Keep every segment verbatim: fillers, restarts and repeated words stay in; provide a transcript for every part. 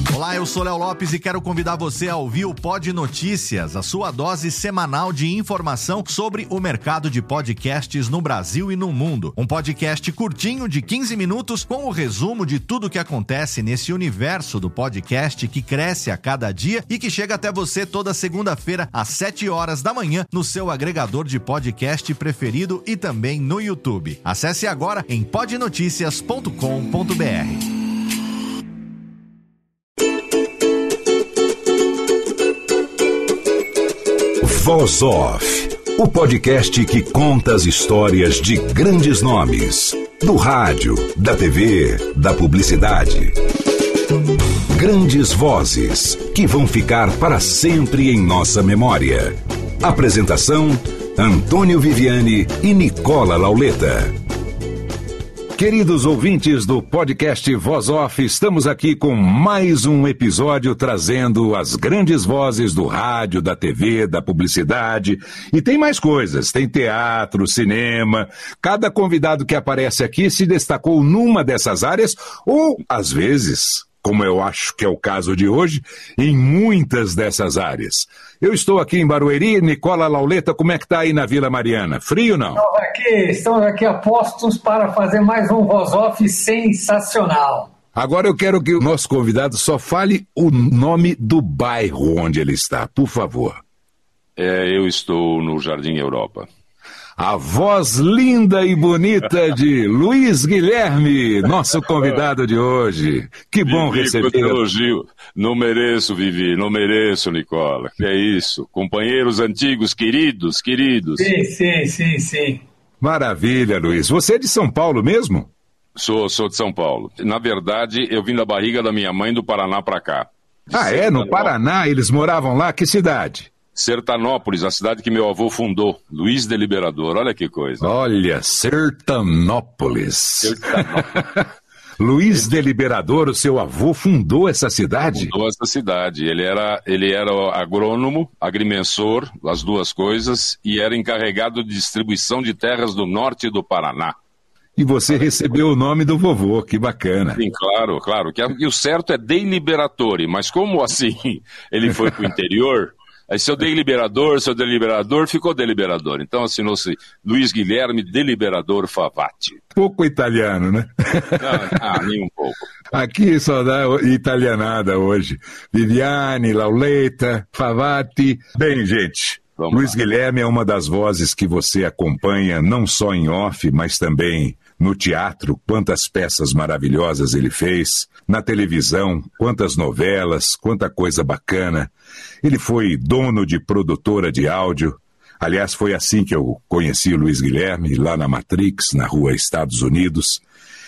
Olá, eu sou Léo Lopes e quero convidar você a ouvir o Pod Notícias, a sua dose semanal de informação sobre o mercado de podcasts no Brasil e no mundo. Um podcast curtinho de quinze minutos com o resumo de tudo que acontece nesse universo do podcast que cresce a cada dia e que chega até você toda segunda-feira às sete horas da manhã no seu agregador de podcast preferido e também no YouTube. Acesse agora em pod noticias ponto com ponto b r. Voz Off, o podcast que conta as histórias de grandes nomes, do rádio, da T V, da publicidade. Grandes vozes que vão ficar para sempre em nossa memória. Apresentação: Antônio Viviani e Nicola Lauleta. Queridos ouvintes do podcast Voz Off, estamos aqui com mais um episódio trazendo as grandes vozes do rádio, da T V, da publicidade. E tem mais coisas, tem teatro, cinema. Cada convidado que aparece aqui se destacou numa dessas áreas ou, às vezes, como eu acho que é o caso de hoje, em muitas dessas áreas. Eu estou aqui em Barueri. Nicola Lauleta, como é que está aí na Vila Mariana? Frio ou não? Estamos aqui, estamos aqui a postos para fazer mais um Voz Off sensacional. Agora eu quero que o nosso convidado só fale o nome do bairro onde ele está, por favor. É, eu estou no Jardim Europa. A voz linda e bonita de Luiz Guilherme, nosso convidado de hoje. Que bom Vivi, receber. elogio. Não mereço, Vivi, não mereço, Nicola. Que é isso? Companheiros antigos, queridos, queridos. Sim, sim, sim, sim. Maravilha, Luiz. Você é de São Paulo mesmo? Sou, sou de São Paulo. Na verdade, eu vim da barriga da minha mãe do Paraná para cá. Ah, é? No Paraná? Eles moravam lá? Que cidade? Sertanópolis, a cidade que meu avô fundou, Luiz de Liberador, olha que coisa. Olha, Sertanópolis. Sertanópolis. Luiz de Liberador, o seu avô fundou essa cidade? Fundou essa cidade, ele era, ele era agrônomo, agrimensor, as duas coisas, e era encarregado de distribuição de terras do norte do Paraná. E você recebeu o nome do vovô, que bacana. Sim, claro, claro, que, e o certo é Deliberatore, mas como assim ele foi para o interior... Aí seu Deliberador, seu Deliberador, ficou Deliberador. Então assinou-se Luiz Guilherme Deliberador Favati. Pouco italiano, né? Não, ah, nem um pouco. Aqui só dá italianada hoje. Viviani, Lauleta, Favati. Bem, gente, Vamos Luiz lá. Guilherme é uma das vozes que você acompanha não só em off, mas também no teatro. Quantas peças maravilhosas ele fez. Na televisão, quantas novelas, quanta coisa bacana. Ele foi dono de produtora de áudio. Aliás, foi assim que eu conheci o Luiz Guilherme, lá na Matrix, na rua Estados Unidos.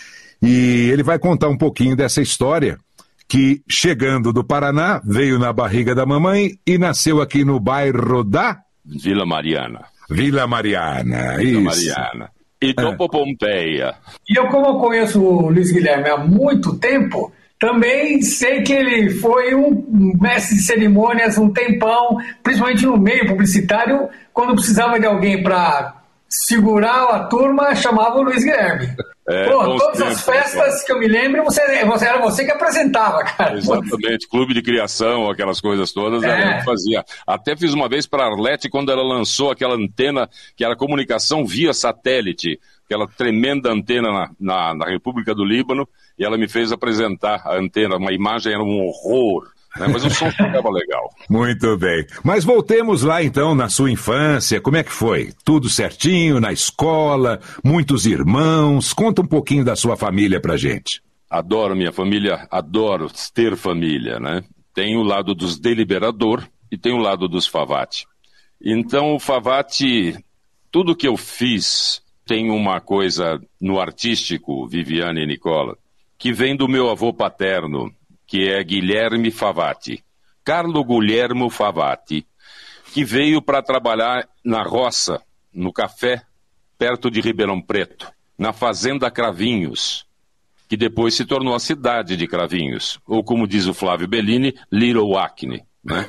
E ele vai contar um pouquinho dessa história, que chegando do Paraná, veio na barriga da mamãe e nasceu aqui no bairro da... Vila Mariana. Vila Mariana, Vila isso. Mariana. E Topo Pompeia. E eu, como eu conheço o Luiz Guilherme há muito tempo... Também sei que ele foi um mestre de cerimônias um tempão, principalmente no meio publicitário, quando precisava de alguém para segurar a turma, chamava o Luiz Guilherme. É, Pô, todas tempos, as festas bom. que eu me lembro, você, você, era você que apresentava, cara. Exatamente, clube de criação, aquelas coisas todas, é. era eu que fazia. Até fiz uma vez para a Arlete, quando ela lançou aquela antena, que era comunicação via satélite, aquela tremenda antena na, na, na República do Líbano, e ela me fez apresentar a antena, uma imagem era um horror, né? Mas o som ficava legal. Muito bem. Mas voltemos lá então na sua infância, como é que foi? Tudo certinho, na escola, muitos irmãos, conta um pouquinho da sua família pra gente. Adoro minha família, adoro ter família, né? Tem o lado dos Deliberador e tem o lado dos Favati. Então o Favati, tudo que eu fiz tem uma coisa no artístico, Viviane e Nicola, que vem do meu avô paterno, que é Guilherme Favati, Carlo Guglielmo Favati, que veio para trabalhar na roça, no café, perto de Ribeirão Preto, na fazenda Cravinhos, que depois se tornou a cidade de Cravinhos, ou como diz o Flávio Bellini, Little Acne. Né?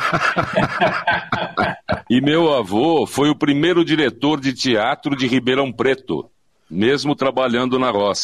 E meu avô foi o primeiro diretor de teatro de Ribeirão Preto, mesmo trabalhando na roça.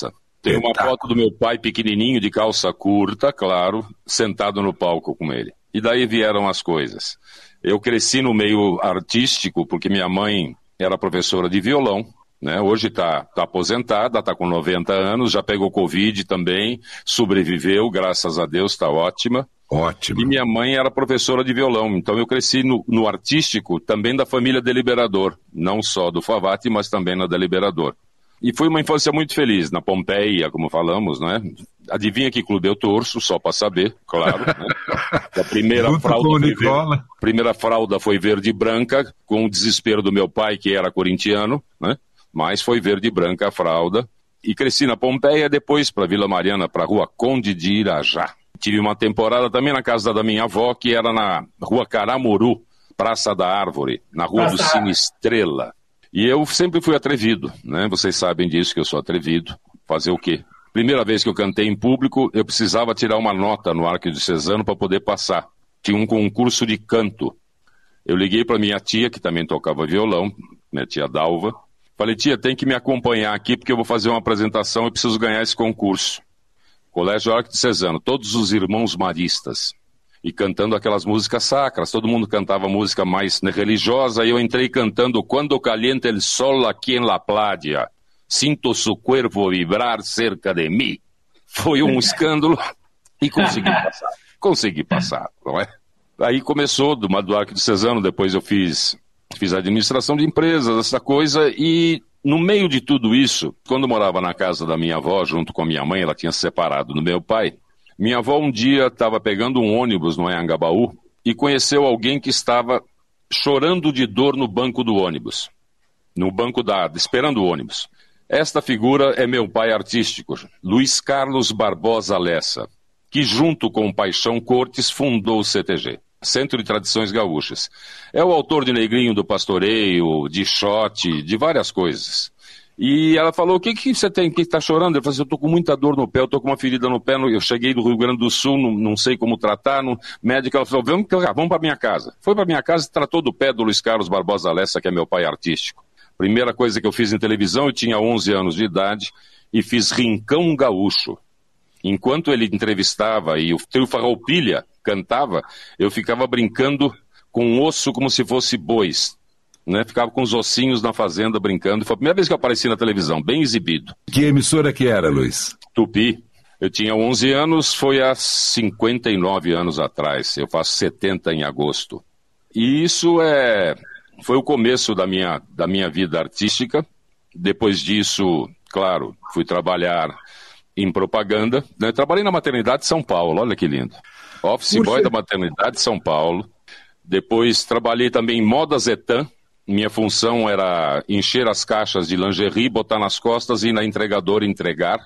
Tem uma foto do meu pai pequenininho, de calça curta, claro, sentado no palco com ele. E daí vieram as coisas. Eu cresci no meio artístico, porque minha mãe era professora de violão, né? Hoje está tá aposentada, está com noventa anos, já pegou Covid também, sobreviveu, graças a Deus, está ótima. Ótimo. E minha mãe era professora de violão, então eu cresci no, no artístico, também da família Deliberador, não só do Favati, mas também na Deliberador. E foi uma infância muito feliz, na Pompeia, como falamos, né? Adivinha que clube eu torço, só para saber, claro. Né? A primeira fralda, foi verde, primeira fralda foi verde e branca, com o desespero do meu pai, que era corintiano, né? Mas foi verde e branca a fralda. E cresci na Pompeia, depois para Vila Mariana, para a Rua Conde de Irajá. Tive uma temporada também na casa da minha avó, que era na Rua Caramuru, Praça da Árvore, na Rua Praça. do Cine Estrela. E eu sempre fui atrevido, né? Vocês sabem disso, que eu sou atrevido. Fazer o quê? Primeira vez que eu cantei em público, eu precisava tirar uma nota no Arquidiocesano para poder passar. Tinha um concurso de canto. Eu liguei para minha tia, que também tocava violão, minha tia Dalva. Falei, tia, tem que me acompanhar aqui, porque eu vou fazer uma apresentação e preciso ganhar esse concurso. Colégio Arquidiocesano, todos os irmãos maristas. E cantando aquelas músicas sacras, todo mundo cantava música mais religiosa, e eu entrei cantando Quando calienta el sol aqui em La Playa, sinto su cuerpo vibrar cerca de mim. Foi um escândalo e consegui passar. Consegui passar, não é? Aí começou do, do Arquidiocesano, depois eu fiz, fiz administração de empresas, essa coisa, e no meio de tudo isso, quando eu morava na casa da minha avó, junto com a minha mãe, ela tinha se separado do meu pai. Minha avó um dia estava pegando um ônibus no Anhangabaú e conheceu alguém que estava chorando de dor no banco do ônibus, no banco da, esperando o ônibus. Esta figura é meu pai artístico, Luiz Carlos Barbosa Lessa, que junto com Paixão Cortes fundou o C T G, Centro de Tradições Gaúchas. É o autor de Negrinho do Pastoreio, de Shot, de várias coisas. E ela falou, o que que você tem, que está chorando? Eu falei, eu estou com muita dor no pé, eu estou com uma ferida no pé, eu cheguei do Rio Grande do Sul, não, não sei como tratar, no médico, ela falou, vamos, vamos para minha casa. Foi para minha casa e tratou do pé do Luiz Carlos Barbosa Lessa, que é meu pai artístico. Primeira coisa que eu fiz em televisão, eu tinha onze anos de idade, e fiz Rincão Gaúcho. Enquanto ele entrevistava e o trio Farroupilha cantava, eu ficava brincando com osso como se fosse bois. Né? Ficava com os ossinhos na fazenda brincando. Foi a primeira vez que eu apareci na televisão, bem exibido. Que emissora que era, Luiz? Tupi. Eu tinha onze anos, foi há cinquenta e nove anos atrás. Eu faço setenta em agosto. E isso é... foi o começo da minha, da minha vida artística. Depois disso, claro, fui trabalhar em propaganda. Eu trabalhei na maternidade de São Paulo, olha que lindo. Office Puxa. boy da maternidade de São Paulo. Depois trabalhei também em Moda Zetan. Minha função era encher as caixas de lingerie, botar nas costas e ir na entregadora entregar.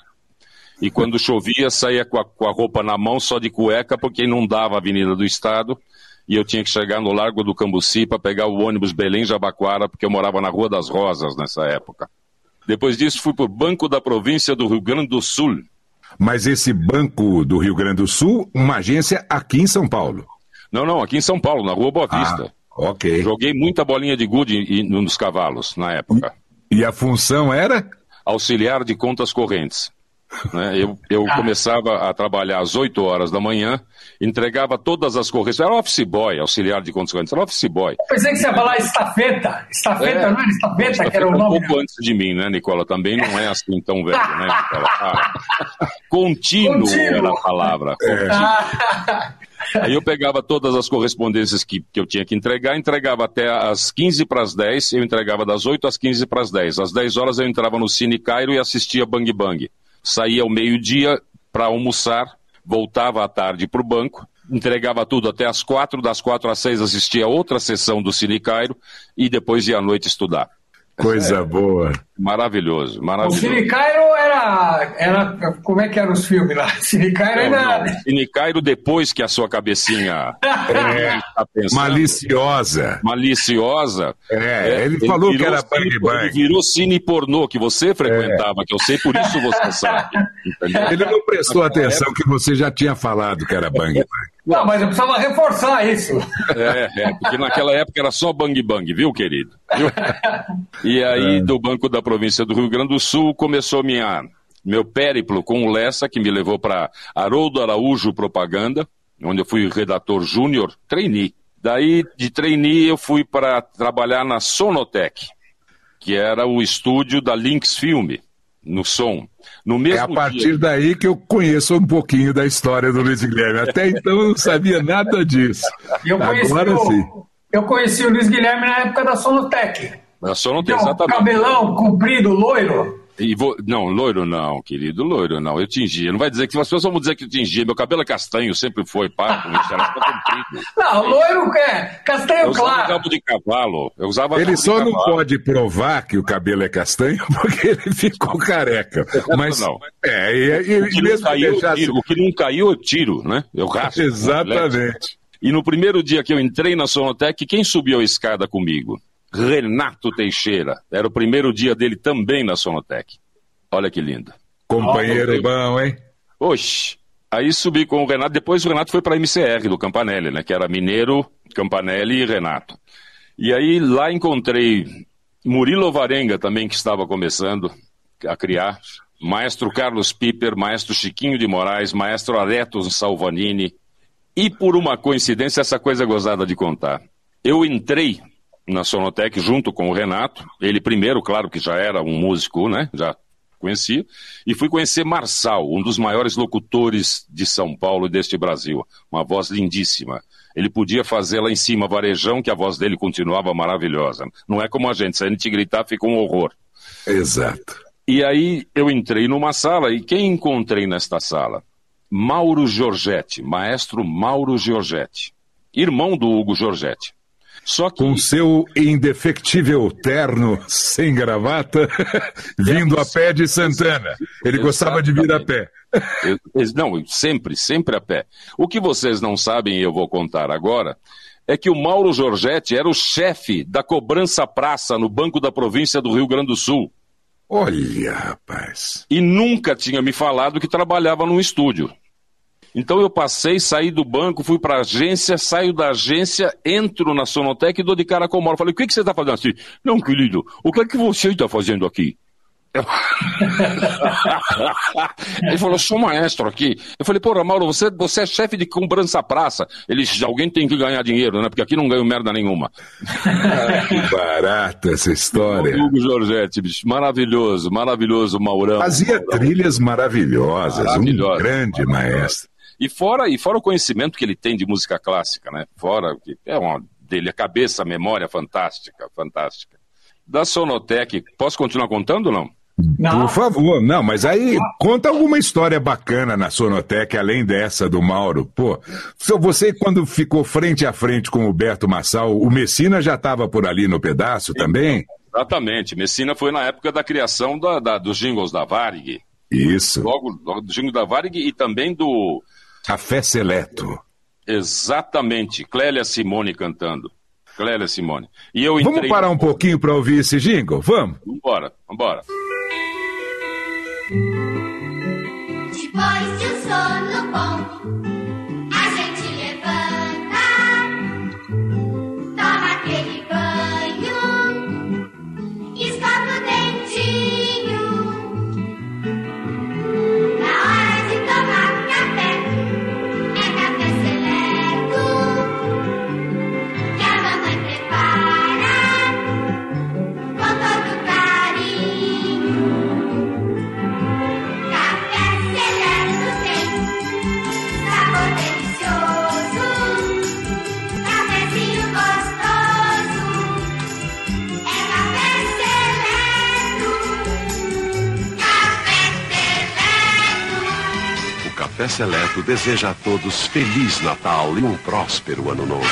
E quando chovia, saía com a, com a roupa na mão, só de cueca, porque inundava a Avenida do Estado. E eu tinha que chegar no Largo do Cambuci para pegar o ônibus Belém-Jabaquara, porque eu morava na Rua das Rosas nessa época. Depois disso, fui para o Banco da Província do Rio Grande do Sul. Mas esse Banco do Rio Grande do Sul, uma agência aqui em São Paulo? Não, não, aqui em São Paulo, na Rua Boa Vista. Ah. Ok. Joguei muita bolinha de gude nos cavalos, na época. E a função era? Auxiliar de contas correntes. Né? Eu, eu ah. começava a trabalhar às oito horas da manhã, entregava todas as correntes. Era office boy, auxiliar de contas correntes, era office boy. Eu pensei que você ia falar estafeta. Estafeta, é, não era estafeta, estafeta que era o nome? Um pouco né? antes de mim, né, Nicola? Também não é assim tão velho, né, Nicola? Ah. Contínuo, Contínuo era a palavra. É. Aí eu pegava todas as correspondências que, que eu tinha que entregar, entregava até às quinze para as dez, eu entregava das oito às quinze para as dez. Às dez horas eu entrava no Cine Cairo e assistia Bang Bang. Saía ao meio-dia para almoçar, voltava à tarde para o banco, entregava tudo até às quatro, das quatro às seis assistia outra sessão do Cine Cairo e depois ia à noite estudar. Coisa é, boa. Maravilhoso, maravilhoso. O Cine Cairo era, era... Como é que eram os filmes lá? Cine Cairo era... Não, Cine Cairo depois que a sua cabecinha... é, tá pensando, maliciosa. Maliciosa. É, é ele, ele falou que era Bang Bang. Ele virou cine pornô que você frequentava, é. que eu sei, por isso você sabe. Entendeu? Ele não prestou Naquela atenção época... que você já tinha falado que era Bang Bang. Não, mas eu precisava reforçar isso. É, é, porque naquela época era só Bang Bang, viu, querido? Viu? E aí, é. do Banco da Província do Rio Grande do Sul, começou minha, meu périplo com o Lessa, que me levou para Haroldo Araújo Propaganda, onde eu fui redator júnior, trainee. Daí, de trainee, eu fui para trabalhar na Sonotec, que era o estúdio da Lynx Filme, no som. No mesmo é a partir dia... daí que eu conheço um pouquinho da história do Luiz Guilherme. Até então eu não sabia nada disso. Eu conheci Agora o, sim. Eu conheci o Luiz Guilherme na época da Sonotec. Da Sonotec, então, exatamente. Cabelão, comprido, loiro. E vou... Não, loiro não, querido, loiro não. Eu tingia. Não vai dizer que as pessoas vão dizer que eu tingia. Meu cabelo é castanho, sempre foi, para com isso, era comprido. Não, loiro é castanho eu claro. Eu usava cabo de cavalo. Eu usava ele só não cavalo. pode provar que o cabelo é castanho porque ele ficou careca. Mas não. É, e, e, o, que mesmo não caiu, deixasse... tiro, o que não caiu, eu tiro, né? Eu raspo. Exatamente. E no primeiro dia que eu entrei na Sonotec, quem subiu a escada comigo? Renato Teixeira. Era o primeiro dia dele também na Sonotec. Olha que lindo. Companheiro oh, bom, hein? Oxe. Aí subi com o Renato. Depois o Renato foi para a M C R do Campanelli, né? Que era Mineiro, Campanelli e Renato. E aí lá encontrei Murilo Varenga também, que estava começando a criar. Maestro Carlos Piper, maestro Chiquinho de Moraes, maestro Areto Salvanini. E por uma coincidência, essa coisa gozada de contar. Eu entrei na Sonotec junto com o Renato. Ele primeiro, claro que já era um músico, né? Já conhecia. E fui conhecer Marçal, um dos maiores locutores de São Paulo e deste Brasil. Uma voz lindíssima. Ele podia fazer lá em cima varejão, que a voz dele continuava maravilhosa. Não é como a gente, se a gente gritar fica um horror. Exato. E aí eu entrei numa sala, e quem encontrei nesta sala? Mauro Giorgetti, maestro Mauro Giorgetti, irmão do Hugo Giorgetti. Só que... Com seu indefectível terno, sem gravata, vindo a pé de Santana. Ele Exatamente. Gostava de vir a pé. Eu, não, sempre, sempre a pé. O que vocês não sabem, e eu vou contar agora, é que o Mauro Giorgetti era o chefe da cobrança praça no Banco da Província do Rio Grande do Sul. Olha, rapaz. E nunca tinha me falado que trabalhava num estúdio. Então eu passei, saí do banco, fui para a agência, saio da agência, entro na Sonotec e dou de cara com o Mauro. Falei, o que, que você está fazendo assim? Não, querido, o que é que você está fazendo aqui? Ele falou, eu sou maestro aqui. Eu falei, porra, Mauro, você, você é chefe de cobrança praça. Ele disse, alguém tem que ganhar dinheiro, né? Porque aqui não ganho merda nenhuma. Ah, que barata essa história. O Hugo Giorgetti, bicho, maravilhoso, maravilhoso, Maurão. Fazia Maurão. trilhas maravilhosas, Maravilhosa, um grande maestro. E fora, e fora o conhecimento que ele tem de música clássica, né? Fora, que é uma dele, a cabeça, a memória fantástica, fantástica. Da Sonotec, posso continuar contando ou não? Não. Por favor, não, mas aí conta alguma história bacana na Sonotec, além dessa do Mauro. Pô, você quando ficou frente a frente com o Berto Marçal, o Messina já estava por ali no pedaço também? Exatamente, Messina foi na época da criação da, da, dos jingles da Varig. Isso. Logo, logo do jingle da Varig e também do... Café Seleto. Exatamente, Clélia Simone cantando. Clélia Simone. E eu entrei... Vamos parar um pouquinho para ouvir esse jingle? Vamos? Vambora, vambora. Depois de um sono bom, a gente levanta, toma aquele banho, escova o dentinho. Na hora de tomar café, é café seleto, que a mamãe prepara com todo carinho. Café Seleto tem sabor delicioso, cafezinho gostoso, é Café Seleto, Café Seleto. O Café Seleto deseja a todos Feliz Natal e um próspero Ano Novo.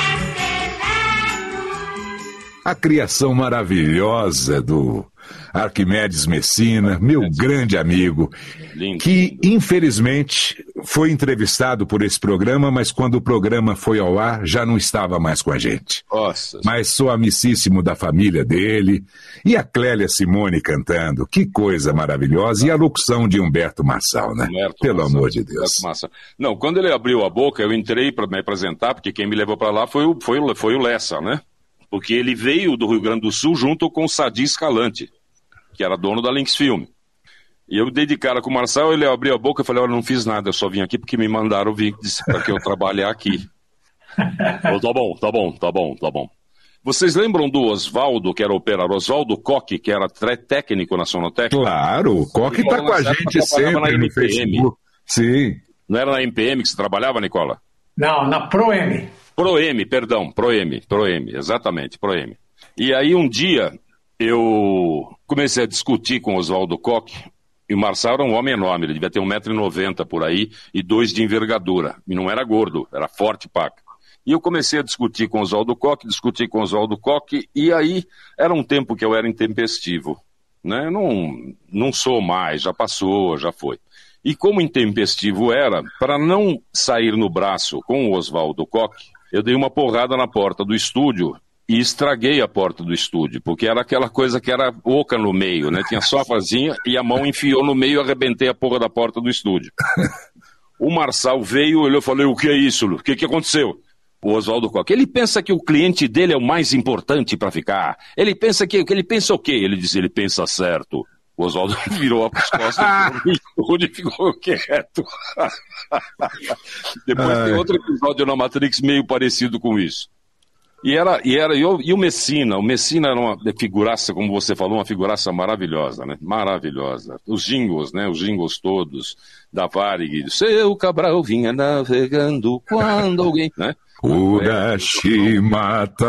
A criação maravilhosa do Arquimedes Messina, meu grande amigo, Lindo. que infelizmente foi entrevistado por esse programa, mas quando o programa foi ao ar já não estava mais com a gente. Nossa. Mas sou amicíssimo da família dele, e a Clélia Simone cantando, que coisa maravilhosa, e a locução de Humberto Marçal, né? Humberto Pelo Marçal, amor de Deus. Humberto Marçal. Não, quando ele abriu a boca, eu entrei para me apresentar, porque quem me levou para lá foi o, foi, o, foi o Lessa, né? Porque ele veio do Rio Grande do Sul junto com o Sadi Escalante, que era dono da Lynx Film. E eu dei de cara com o Marçal, ele abriu a boca e falei, olha, não fiz nada, eu só vim aqui porque me mandaram vir para que eu trabalhar aqui. Eu, tá bom, tá bom, tá bom, tá bom. Vocês lembram do Oswaldo, que era operador, Oswaldo Koch, que era técnico na Sonotec? Claro, o Koch está com a gente sempre no Facebook. Sim. Não era na M P M que você trabalhava, Nicola? Não, na Proem. Proem, perdão, Proem, Proem, exatamente, Proem. E aí um dia eu comecei a discutir com o Oswaldo Koch, e o Marçal era um homem enorme, ele devia ter um metro e noventa por aí, e dois de envergadura, e não era gordo, era forte paca. E eu comecei a discutir com o Oswaldo Koch, discutir com o Oswaldo Koch, e aí era um tempo que eu era intempestivo, né? Não, não sou mais, já passou, já foi. E como intempestivo era, para não sair no braço com o Oswaldo Koch, eu dei uma porrada na porta do estúdio e estraguei a porta do estúdio, porque era aquela coisa que era oca no meio, né? Tinha só a vazinha e a mão enfiou no meio e arrebentei a porra da porta do estúdio. O Marçal veio, olhou e falou, o que é isso, Lu? O que, que aconteceu? O Oswaldo Koch, ele pensa que o cliente dele é o mais importante para ficar. Ele pensa que, ele pensa o quê? Ele disse, ele pensa certo. O Oswaldo virou as costas e ficou quieto. Depois tem outro episódio na Matrix meio parecido com isso. E, era, e, era, e, o, e o Messina, o Messina era uma figuraça, como você falou, uma figuraça maravilhosa, né? Maravilhosa. Os jingles, né? Os jingles todos da Varig. Seu Cabral vinha navegando quando alguém, né? Urashimata,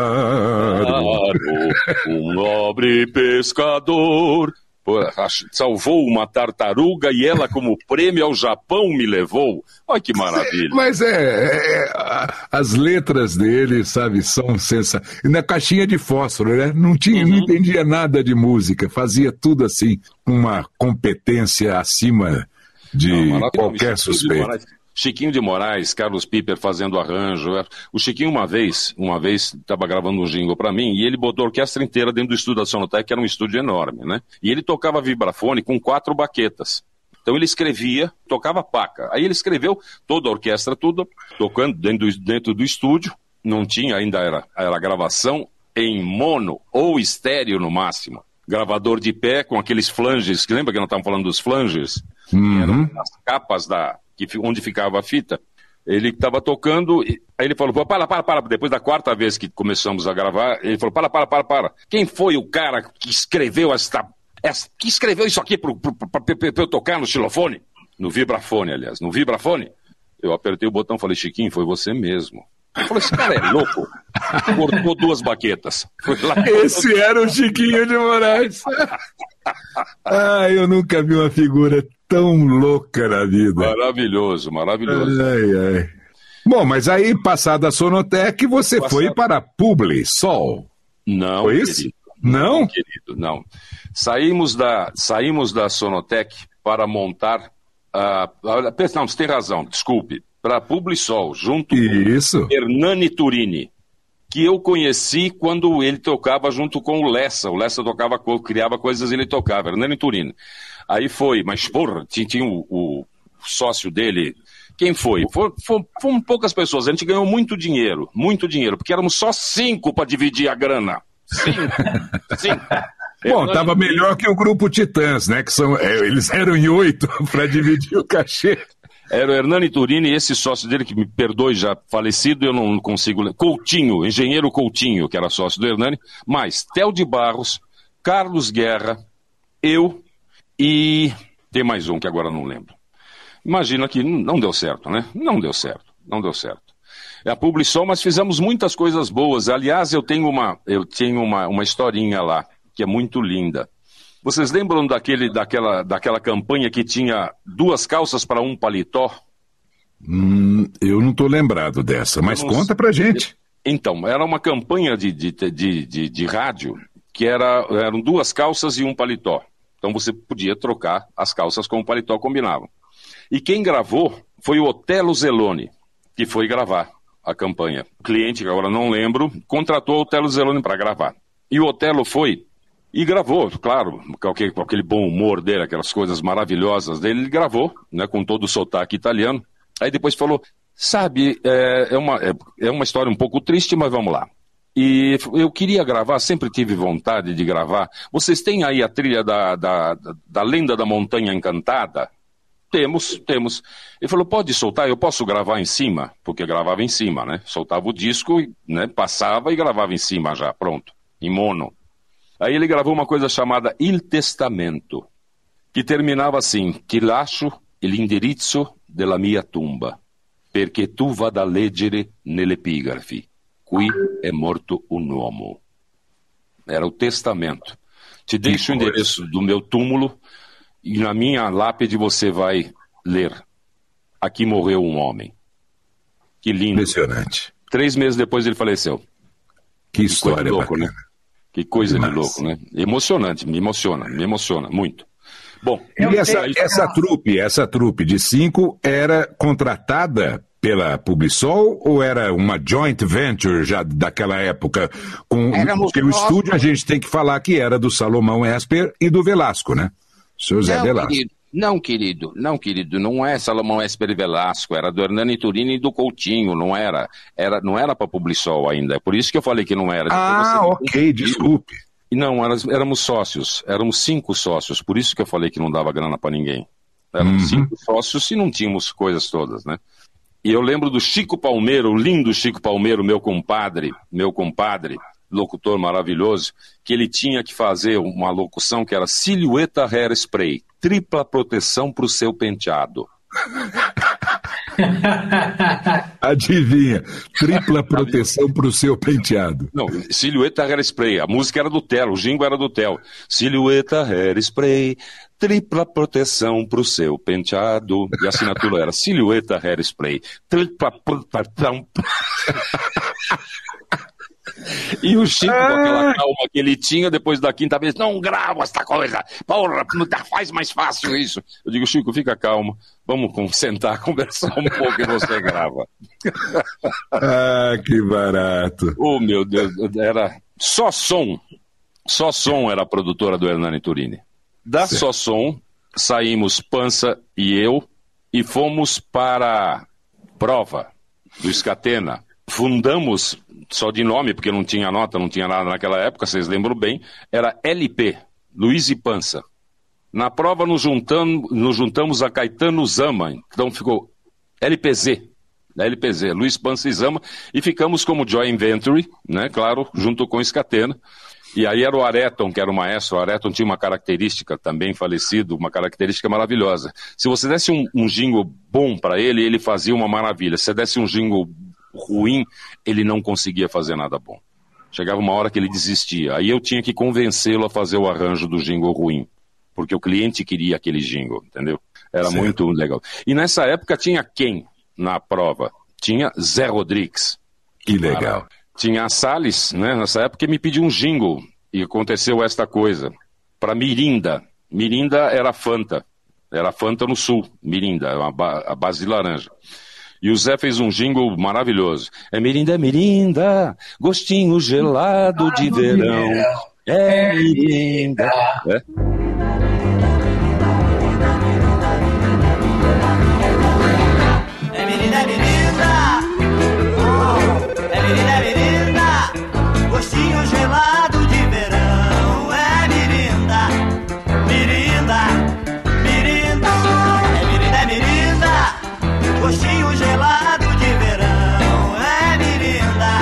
um nobre pescador, pô, salvou uma tartaruga e ela como prêmio ao Japão me levou. Olha que maravilha. Mas é, é as letras dele, sabe, são sensacionais. Na caixinha de fósforo, né? Não tinha, uhum. Não entendia nada de música, fazia tudo assim, uma competência acima de não, qualquer suspeito. Chiquinho de Moraes, Carlos Piper fazendo arranjo. O Chiquinho uma vez, uma vez estava gravando um jingle para mim e ele botou a orquestra inteira dentro do estúdio da Sonotec, que era um estúdio enorme, né? E ele tocava vibrafone com quatro baquetas. Então ele escrevia, tocava paca. Aí ele escreveu toda a orquestra, tudo, tocando dentro do, dentro do estúdio. Não tinha, ainda era, era gravação em mono ou estéreo no máximo. Gravador de pé com aqueles flanges, que lembra que nós estávamos falando dos flanges? Uhum. Eram as capas da... Que, onde ficava a fita, ele estava tocando, e, aí ele falou, para, para, para, depois da quarta vez que começamos a gravar, ele falou, para, para, para, para, quem foi o cara que escreveu esta, esta que escreveu isso aqui para eu tocar no xilofone? No vibrafone, aliás, no vibrafone? Eu apertei o botão e falei, Chiquinho, foi você mesmo. Ele falou, esse cara é louco. Cortou duas baquetas. Foi lá, esse cortou... era o Chiquinho de Moraes. Ah, eu nunca vi uma figura tão louca na vida. Maravilhoso, maravilhoso. Ai, ai. Bom, mas aí, passada a Sonotec, você Passado. foi para Publisol. Não, foi isso? Querido, não? Não, querido, não. Saímos da, saímos da Sonotec para montar... Uh, não, você tem razão, desculpe. Para Publisol, junto isso. com Hernani Turini, que eu conheci quando ele tocava junto com o Lessa. O Lessa tocava, criava coisas e ele tocava, Hernani Turini. Aí foi, mas porra, tinha, tinha o, o sócio dele. Quem foi? For, for, foram poucas pessoas. A gente ganhou muito dinheiro, muito dinheiro, porque éramos só cinco para dividir a grana. Cinco. cinco. Bom, estava melhor que o grupo Titãs, né? Que são, é, eles eram em oito para dividir o cachê. Era o Hernani Turini e esse sócio dele, que me perdoe, já falecido, eu não consigo ler. Coutinho, engenheiro Coutinho, que era sócio do Hernani, mais Theo de Barros, Carlos Guerra, eu e tem mais um que agora não lembro. Imagina que não deu certo, né? Não deu certo, não deu certo. É a Publisol, mas fizemos muitas coisas boas. Aliás, eu tenho uma, eu tenho uma, uma historinha lá, que é muito linda. Vocês lembram daquele, daquela, daquela campanha que tinha duas calças para um paletó? Hum, eu não estou lembrado dessa, mas não... conta pra gente. Então, era uma campanha de, de, de, de, de rádio que era, eram duas calças e um paletó. Então você podia trocar as calças com o paletó, combinavam. E quem gravou foi o Otelo Zeloni, que foi gravar a campanha. O cliente, que agora não lembro, contratou o Otelo Zeloni para gravar. E o Otelo foi... E gravou, claro, com aquele bom humor dele, aquelas coisas maravilhosas dele, ele gravou, né, com todo o sotaque italiano. Aí depois falou, sabe, é, é, uma, é, é uma história um pouco triste, mas vamos lá. E eu queria gravar, sempre tive vontade de gravar. Vocês têm aí a trilha da, da, da, da Lenda da Montanha Encantada? Temos, temos. Ele falou, pode soltar, eu posso gravar em cima? Porque gravava em cima, né? Soltava o disco, né? Passava e gravava em cima já, pronto, em mono. Aí ele gravou uma coisa chamada Il Testamento, que terminava assim, ti lascio l'indirizzo della mia tumba, perché tu vada a leggere nell'epigrafi. Qui è morto un uomo. Era o testamento. Te deixo o endereço do meu túmulo e na minha lápide você vai ler. Aqui morreu um homem. Que lindo. Impressionante. Três meses depois ele faleceu. Que história que louco, bacana. né? Que coisa Demais. de louco, né? Emocionante, me emociona, me emociona muito. Bom, E essa, tenho- essa trupe, essa trupe de cinco era contratada pela Publisol ou era uma joint venture já daquela época? Com, Éramos porque o nós. estúdio a gente tem que falar que era do Salomão Esper e do Velasco, né? O senhor Zé Não, Velasco. querido, não, querido, não, querido, não é Salomão Esper e Velasco, era do Hernani Turini e do Coutinho, não era, era não era para Publisol ainda, é por isso que eu falei que não era. Ah, Depois você- ok, desculpe. e não, eras- éramos sócios, éramos cinco sócios, por isso que eu falei que não dava grana para ninguém. Éramos Uhum. cinco sócios e não tínhamos coisas todas, né? E eu lembro do Chico Palmeiro, o lindo Chico Palmeiro, meu compadre, meu compadre, locutor maravilhoso, que ele tinha que fazer uma locução que era Silhueta Hairspray, tripla proteção para o seu penteado. Adivinha, tripla proteção para o seu penteado. Não, Silhueta Hairspray, a música era do Theo, o jingle era do Theo. Silhueta Hairspray, tripla proteção pro seu penteado. E a assinatura era Silhueta Hairspray, tripla proteção. E o Chico, com aquela calma que ele tinha, depois da quinta vez, não grava essa coisa, porra, não tá- faz mais fácil isso. Eu digo, Chico, fica calmo, vamos com- sentar, conversar um pouco e você grava. Ah, que barato. Oh, meu Deus, era Só Som. Só Som era a produtora do Hernani Turini. Da Só Som, saímos Pança e eu e fomos para Prova, do Scatena. Fundamos, só de nome, porque não tinha nota, não tinha nada naquela época, vocês lembram bem, era L P, Luiz e Pança. Na Prova nos juntamos, nos juntamos a Caetano Zama, então ficou L P Z. L P Z, Luiz Pança e Zama, e ficamos como joint venture, né, claro, junto com o Scatena. E aí era o Areton, que era o maestro. O Areton tinha uma característica, também falecido, uma característica maravilhosa. Se você desse um, um jingle bom para ele, ele fazia uma maravilha. Se você desse um jingle ruim, ele não conseguia fazer nada bom. Chegava uma hora que ele desistia. Aí eu tinha que convencê-lo a fazer o arranjo do jingle ruim, porque o cliente queria aquele jingle, entendeu? Era Certo. muito legal. E nessa época tinha quem na prova? Tinha Zé Rodrigues. Que legal. Tinha a Salles, né, nessa época, me pediu um jingle, e aconteceu esta coisa, para Mirinda. Mirinda era Fanta, era Fanta no Sul, Mirinda, a, ba- a base de laranja. E o Zé fez um jingle maravilhoso. É Mirinda, é Mirinda, gostinho gelado de verão, é Mirinda. É? É menina, é menina, oh, é menina, é menina, gostinho gelado de verão. É mirinda, mirinda, mirinda. É menina, é menina, gostinho gelado de verão. É mirinda,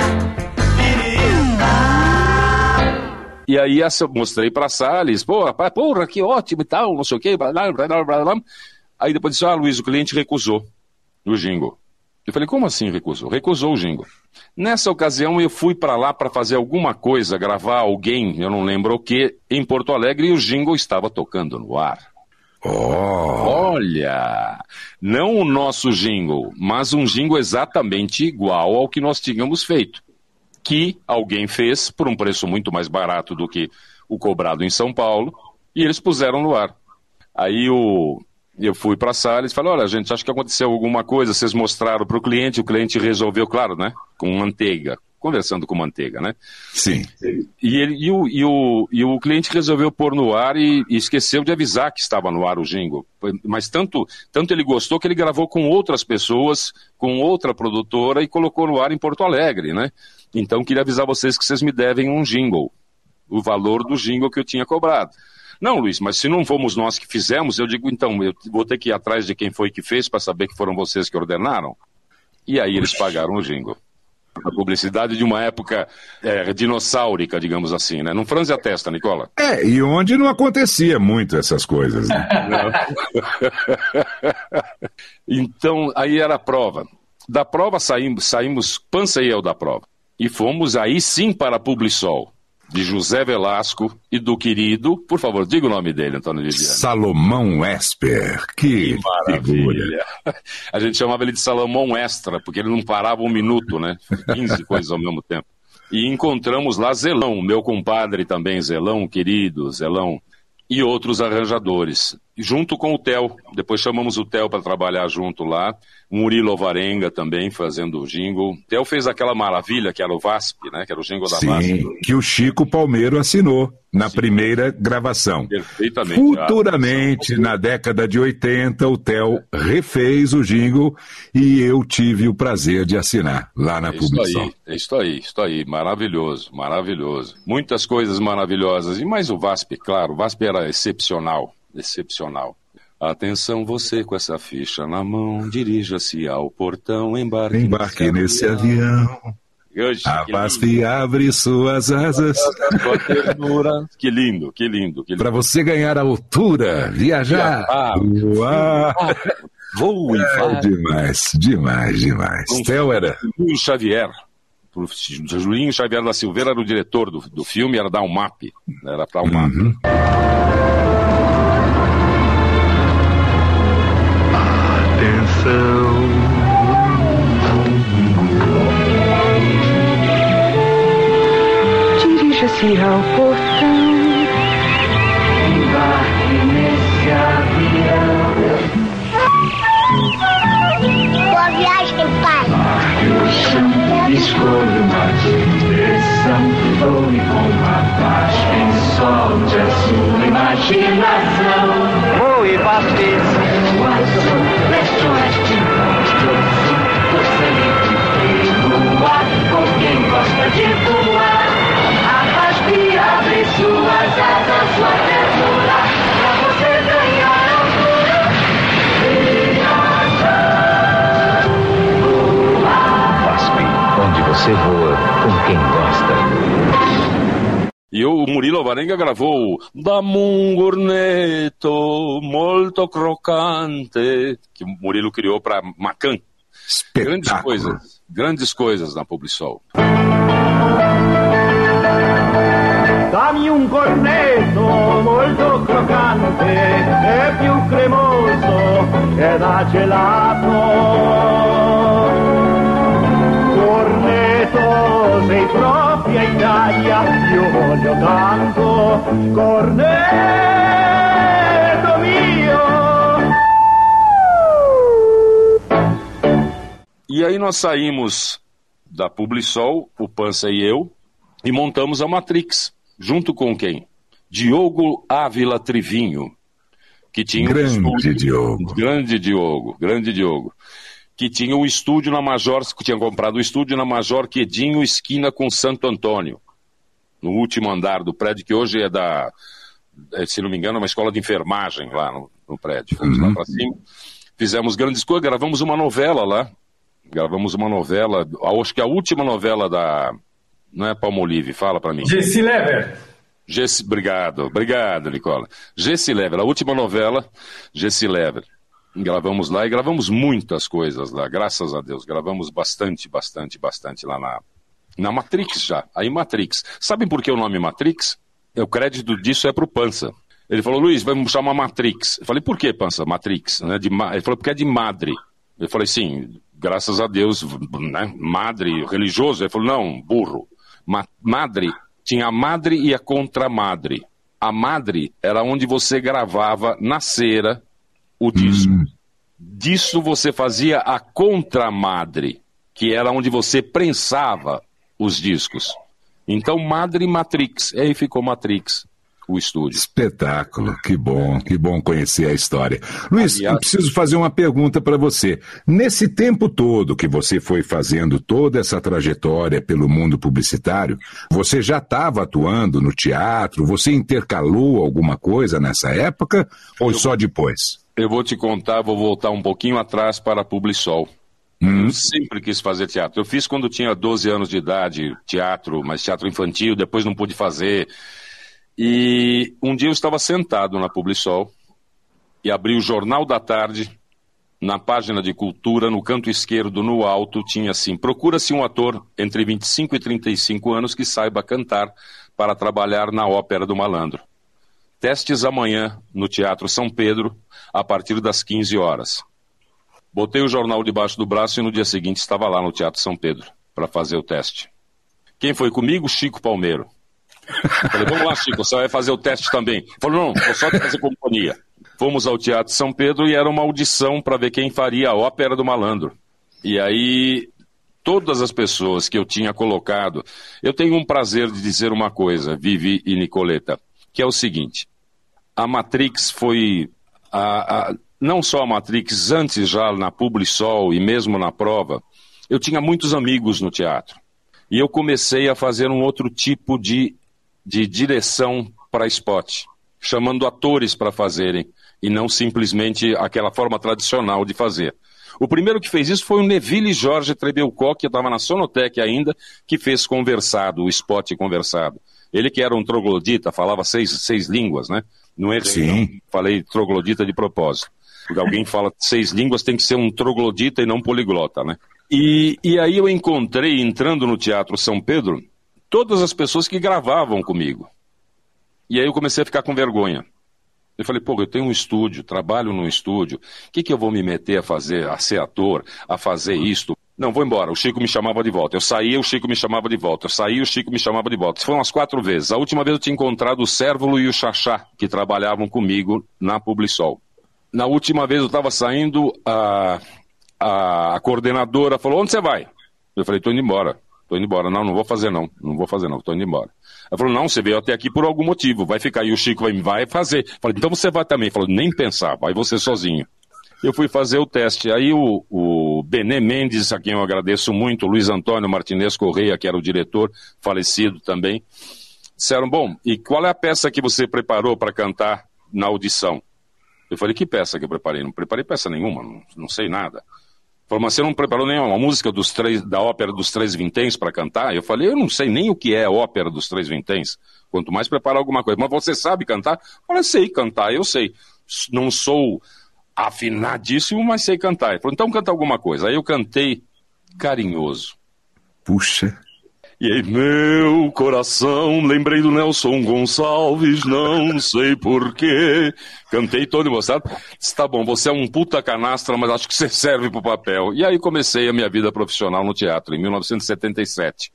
mirinda. E aí essa, eu mostrei pra Salles, pô, rapaz, porra, que ótimo e tal, não sei o quê. Blá, blá, blá, blá, blá. Aí depois disse, ah, Luiz, o cliente recusou o jingle. Eu falei, como assim recusou? Recusou o jingle. Nessa ocasião eu fui pra lá pra fazer alguma coisa, gravar alguém, eu não lembro o que, em Porto Alegre, e o jingle estava tocando no ar. Oh, Olha, não o nosso jingle, mas um jingle exatamente igual ao que nós tínhamos feito, que alguém fez por um preço muito mais barato do que o cobrado em São Paulo, e eles puseram no ar. Aí o, eu fui para a sala e falei, olha, gente, acho que aconteceu alguma coisa, vocês mostraram para o cliente, o cliente resolveu, claro, né, com manteiga, conversando com Manteiga, né? Sim. E, ele, e, o, e, o, e o cliente resolveu pôr no ar e, e esqueceu de avisar que estava no ar o jingle. Mas tanto, tanto ele gostou que ele gravou com outras pessoas, com outra produtora e colocou no ar em Porto Alegre, né? Então queria avisar vocês que vocês me devem um jingle, o valor do jingle que eu tinha cobrado. Não, Luiz, mas se não fomos nós que fizemos, eu digo, então, eu vou ter que ir atrás de quem foi que fez para saber que foram vocês que ordenaram. E aí eles pagaram o jingle. A publicidade de uma época é, dinossáurica, digamos assim, né? Não franze a testa, Nicola. É, e onde não acontecia muito essas coisas, né? Então, aí era a prova. Da prova saímos, saímos Pança e eu da prova. E fomos aí sim para a Publisol. De José Velasco e do querido, por favor, diga o nome dele, Antônio Viviani. Salomão Esper, que, que maravilha. A gente chamava ele de Salomão Extra, porque ele não parava um minuto, né? quinze coisas ao mesmo tempo. E encontramos lá Zelão, meu compadre também, Zelão, querido, Zelão, e outros arranjadores, junto com o Theo. Depois chamamos o Theo para trabalhar junto lá, o Murilo Alvarenga também fazendo o jingle. O Theo fez aquela maravilha que era o V A S P, né? Que era o jingle da Sim, V A S P. Que o Chico Palmeiro assinou na Sim. primeira gravação. Perfeitamente. Futuramente, na década de oitenta, o Theo refez o jingle e eu tive o prazer de assinar lá na é isso Publisol. Aí, é isso aí, isso aí, maravilhoso, maravilhoso. Muitas coisas maravilhosas, e mais o V A S P, claro, o V A S P era excepcional, excepcional. Atenção você com essa ficha na mão, dirija-se ao portão, embarque, embarque nesse, nesse avião. Hoje, a V A S P abre suas asas. Que lindo, que lindo. lindo. Para você ganhar altura, viajar, ah, voar. Voe, é, demais, demais, demais. Um Theo era... Julinho Xavier. Julinho Xavier da Silveira era o diretor do, do filme, era da U M A P. Era para a U M A P. Uhum. Atenção. Dirija-se ao portão. Embarque nesse avião. Boa viagem, pai. Escolha uma direção, voe com uma paz, quem solte a sua imaginação. Voe, passe. O azul, leste, oeste, norte, sul, força livre e voar, com quem gosta de voar. A V A S P abre suas asas, sua ternura, pra você ganhar altura. Viajar, voar. V A S P, onde você voa com quem gosta. E o Murilo Alvarenga gravou Dammi un cornetto molto crocante, que o Murilo criou para Macan. Grandes coisas, grandes coisas na Publisol. Dammi un cornetto molto croccante e più cremoso che da gelato. Cornetto, sei proprio Italia, io voglio tanto, cornetto mio. E aí nós saímos da Publisol, o Pança e eu, e montamos a Matrix, junto com quem? Diogo Ávila Trivinho, que tinha grande um estúdio, Diogo. Grande Diogo, grande Diogo. Que tinha um estúdio na Major, que tinha comprado o um estúdio na Major Quedinho, esquina com Santo Antônio, no último andar do prédio, que hoje é da, se não me engano, uma escola de enfermagem lá no, no prédio. Fomos uhum. lá para cima, fizemos grandes coisas, gravamos uma novela lá, gravamos uma novela, acho que a última novela da, não é Palmolive, fala para mim. Gessi Lever. Gessi, obrigado, obrigado, Nicola. Gessi Lever, a última novela, Gessi Lever. Gravamos lá e gravamos muitas coisas lá, graças a Deus. Gravamos bastante, bastante, bastante lá na, na Matrix já. Aí Matrix. Sabem por que o nome Matrix? O crédito disso é pro Pança. Ele falou, Luiz, vamos chamar Matrix. Eu falei, por que, Pança? Matrix. Né? De ma... Ele falou, porque é de madre. Eu falei, sim, graças a Deus, né? Madre, religioso. Ele falou, não, burro. Ma... Madre, tinha a madre e a contramadre. A madre era onde você gravava na cera o disco. Hum. Disso você fazia a contramadre, que era onde você prensava os discos. Então, Madre Matrix, aí ficou Matrix, o estúdio. Espetáculo, que bom, que bom conhecer a história. Luiz, Aliás, eu preciso fazer uma pergunta para você. Nesse tempo todo que você foi fazendo toda essa trajetória pelo mundo publicitário, você já estava atuando no teatro? Você intercalou alguma coisa nessa época ou eu, só depois? Eu vou te contar, vou voltar um pouquinho atrás para a Publisol. Hum. Eu sempre quis fazer teatro. Eu fiz quando tinha doze anos de idade, teatro, mas teatro infantil, depois não pude fazer. E um dia eu estava sentado na Publisol e abri o Jornal da Tarde, na página de cultura, no canto esquerdo, no alto, tinha assim: procura-se um ator entre vinte e cinco e trinta e cinco anos que saiba cantar para trabalhar na Ópera do Malandro. Testes amanhã no Teatro São Pedro, a partir das quinze horas. Botei o jornal debaixo do braço e no dia seguinte estava lá no Teatro São Pedro para fazer o teste. Quem foi comigo? Chico Palmeiro. Falei, vamos lá, Chico, você vai fazer o teste também. Falou, não, vou só te fazer companhia. Fomos ao Teatro São Pedro e era uma audição para ver quem faria a Ópera do Malandro. E aí, todas as pessoas que eu tinha colocado... Eu tenho um prazer de dizer uma coisa, Vivi e Nicoleta, que é o seguinte: a Matrix foi... A, a, não só a Matrix, antes já na Publisol e mesmo na prova, eu tinha muitos amigos no teatro. E eu comecei a fazer um outro tipo de, de direção para spot, chamando atores para fazerem, e não simplesmente aquela forma tradicional de fazer. O primeiro que fez isso foi o Neville Jorge Trebelcock, que estava na Sonotec ainda, que fez Conversado, o spot Conversado. Ele que era um troglodita, falava seis, seis línguas, né? Não é assim, não. Falei troglodita de propósito. Porque alguém fala seis línguas, tem que ser um troglodita e não poliglota, né? E, e aí eu encontrei, entrando no Teatro São Pedro, todas as pessoas que gravavam comigo. E aí eu comecei a ficar com vergonha. Eu falei, pô, eu tenho um estúdio, trabalho num estúdio, o que, que eu vou me meter a fazer, a ser ator, a fazer isto? Não, vou embora, o Chico me chamava de volta. Eu saía, o Chico me chamava de volta. Eu saía, o Chico me chamava de volta. Isso foi umas quatro vezes. A última vez eu tinha encontrado o Cérvulo e o Xaxá, que trabalhavam comigo na Publisol. Na última vez eu estava saindo, a, a, a coordenadora falou, onde você vai? Eu falei, tô indo embora, tô indo embora. Não, não vou fazer não, não vou fazer não, tô indo embora. Ela falou, não, você veio até aqui por algum motivo, vai ficar aí, o Chico vai, vai fazer. Eu falei, então você vai também. Falou, nem pensar, vai você sozinho. Eu fui fazer o teste, aí o, o Benê Mendes, a quem eu agradeço muito, o Luiz Antônio Martinez Correia, que era o diretor, falecido também, disseram, bom, e qual é a peça que você preparou para cantar na audição? Eu falei, que peça que eu preparei? Não preparei peça nenhuma, não, não sei nada. Falou, mas você não preparou nenhuma música dos três, da Ópera dos Três Vinténs para cantar? Eu falei, eu não sei nem o que é a Ópera dos Três Vinténs, quanto mais preparar alguma coisa. Mas você sabe cantar? Eu falei, sei cantar, eu sei. Não sou afinadíssimo, mas sei cantar. Ele falou, então canta alguma coisa. Aí eu cantei Carinhoso. Puxa... E aí, meu coração, lembrei do Nelson Gonçalves, não sei porquê. Cantei todo emocionado. Disse, tá bom, você é um puta canastra, mas acho que você serve pro papel. E aí comecei a minha vida profissional no teatro, em mil novecentos e setenta e sete.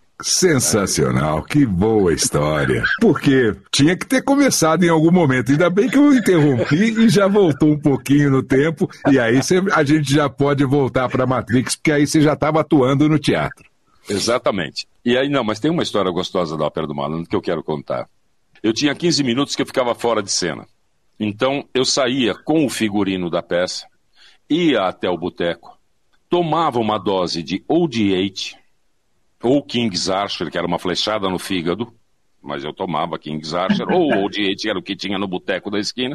Sensacional, que boa história. Porque tinha que ter começado em algum momento. Ainda bem que eu interrompi e já voltou um pouquinho no tempo. E aí cê, a gente já pode voltar pra Matrix, porque aí você já estava atuando no teatro. Exatamente. E aí, não, mas tem uma história gostosa da Ópera do Malandro que eu quero contar. Eu tinha quinze minutos que eu ficava fora de cena. Então, eu saía com o figurino da peça, ia até o boteco, tomava uma dose de Old Eight, ou King's Archer, que era uma flechada no fígado, mas eu tomava King's Archer, ou Old Eight, era o que tinha no boteco da esquina,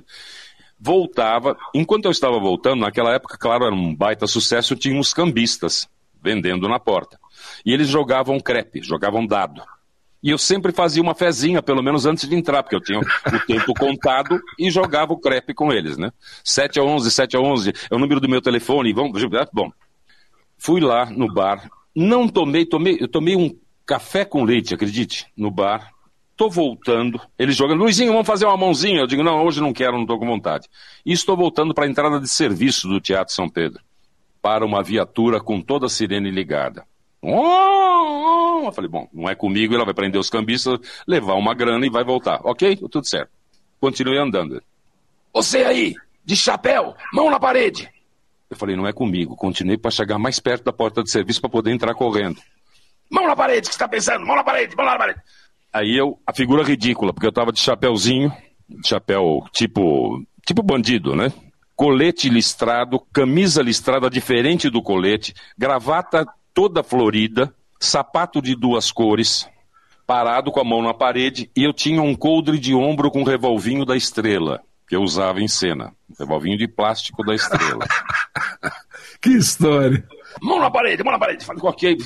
voltava. Enquanto eu estava voltando, naquela época, claro, era um baita sucesso, tinha uns cambistas vendendo na porta. E eles jogavam crepe, jogavam dado. E eu sempre fazia uma fezinha, pelo menos antes de entrar, porque eu tinha o tempo contado e jogava o crepe com eles, né? sete a onze, sete a onze, é o número do meu telefone, vamos... Bom, fui lá no bar, não tomei, tomei, eu tomei um café com leite, acredite, no bar. Tô voltando, eles jogando, Luizinho, vamos fazer uma mãozinha. Eu digo, não, hoje não quero, não tô com vontade. E estou voltando para a entrada de serviço do Teatro São Pedro, para uma viatura com toda a sirene ligada. Eu falei, bom, não é comigo, ela vai prender os cambistas, levar uma grana e vai voltar. Ok? Tudo certo. Continuei andando. Você aí, de chapéu, mão na parede. Eu falei, não é comigo. Continuei para chegar mais perto da porta de serviço para poder entrar correndo. Mão na parede, o que você tá pensando? Mão na parede, mão na parede. Aí eu, a figura ridícula, porque eu tava de chapéuzinho, chapéu tipo, tipo bandido, né? Colete listrado, camisa listrada diferente do colete, gravata toda florida, sapato de duas cores, parado com a mão na parede, e eu tinha um coldre de ombro com um revolvinho da Estrela, que eu usava em cena. Um revolvinho de plástico da Estrela. Que história. Mão na parede, mão na parede. Falei, ok,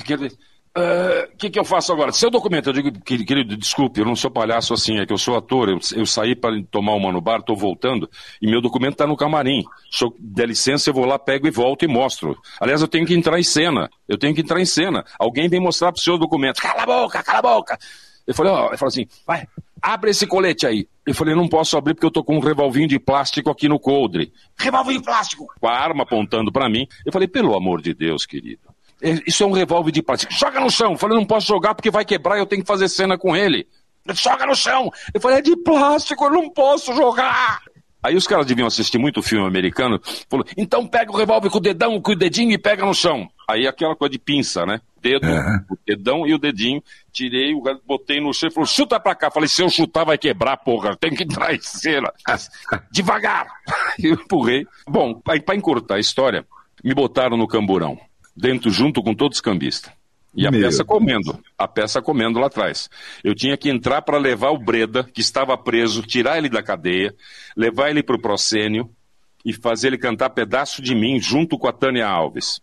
o uh, que, que eu faço agora? Seu documento, eu digo, querido, desculpe, eu não sou palhaço assim, é que eu sou ator, eu, eu saí para tomar uma no bar, estou voltando, e meu documento está no camarim. Se eu der licença, eu vou lá, pego e volto e mostro. Aliás, eu tenho que entrar em cena, eu tenho que entrar em cena. Alguém vem mostrar pro seu documento. Cala a boca, cala a boca. Eu falei, ó, eu falei assim, vai, abre esse colete aí. Eu falei, não posso abrir porque eu tô com um revolvinho de plástico aqui no coldre. Revolvinho de plástico! Com a arma apontando para mim. Eu falei, pelo amor de Deus, querido. Isso é um revólver de plástico. Joga no chão. Eu falei, não posso jogar porque vai quebrar e eu tenho que fazer cena com ele. Joga no chão. Eu falei, é de plástico, eu não posso jogar. Aí os caras deviam assistir muito filme americano. Falou, então pega o revólver com o dedão, com o dedinho e pega no chão. Aí aquela coisa de pinça, né? Dedo, uhum. O dedão e o dedinho. Tirei, botei no chão e falou, chuta pra cá. Falei, se eu chutar vai quebrar, porra. Tem que entrar em cena. Devagar. Eu empurrei. Bom, aí pra encurtar a história, me botaram no camburão. Dentro, junto com todos os cambistas. E a Meu peça comendo, a peça comendo lá atrás. Eu tinha que entrar para levar o Breda, que estava preso, tirar ele da cadeia, levar ele para o proscênio e fazer ele cantar pedaço de mim junto com a Tânia Alves.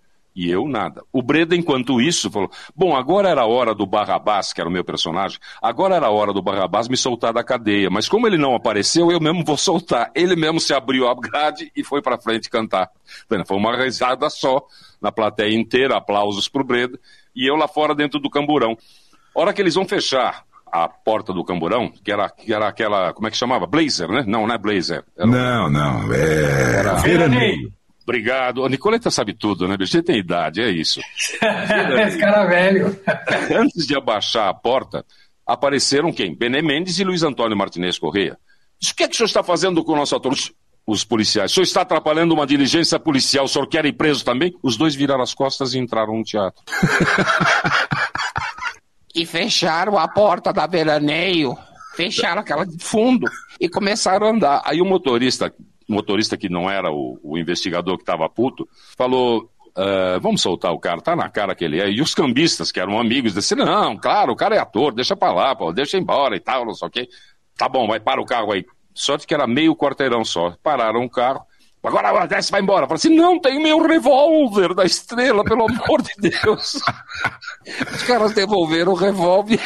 E eu nada. O Breda, enquanto isso, falou, bom, agora era a hora do Barrabás, que era o meu personagem, agora era a hora do Barrabás me soltar da cadeia, mas como ele não apareceu, eu mesmo vou soltar. Ele mesmo se abriu a grade e foi para frente cantar. Foi uma risada só, na plateia inteira, aplausos pro Breda, e eu lá fora dentro do camburão. Hora que eles vão fechar a porta do camburão, que era, que era aquela, como é que chamava? Blazer, né? Não, não é Blazer. Era... Não, não, é... Era... Veraneio. Obrigado. A Nicoleta sabe tudo, né, bicho? Você tem idade, é isso. Esse cara velho. Antes de abaixar a porta, apareceram quem? Bené Mendes e Luiz Antônio Martinez Corrêa. O que é que o senhor está fazendo com o nosso ator? Os policiais. O senhor está atrapalhando uma diligência policial, o senhor quer ir preso também? Os dois viraram as costas e entraram no teatro. E fecharam a porta da Veraneio, fecharam aquela de fundo e começaram a andar. Aí o motorista, o motorista que não era o, o investigador que estava puto, falou, uh, vamos soltar o cara, tá na cara que ele é. E os cambistas, que eram amigos, disseram, não, claro, o cara é ator, deixa pra lá, pô, deixa embora e tal, não sei o quê. Tá bom, vai, para o carro aí. Sorte que era meio quarteirão só. Pararam o carro. Agora, agora desce, vai embora. Falei assim, não, tem meu revólver da Estrela, pelo amor de Deus. Os caras devolveram o revólver.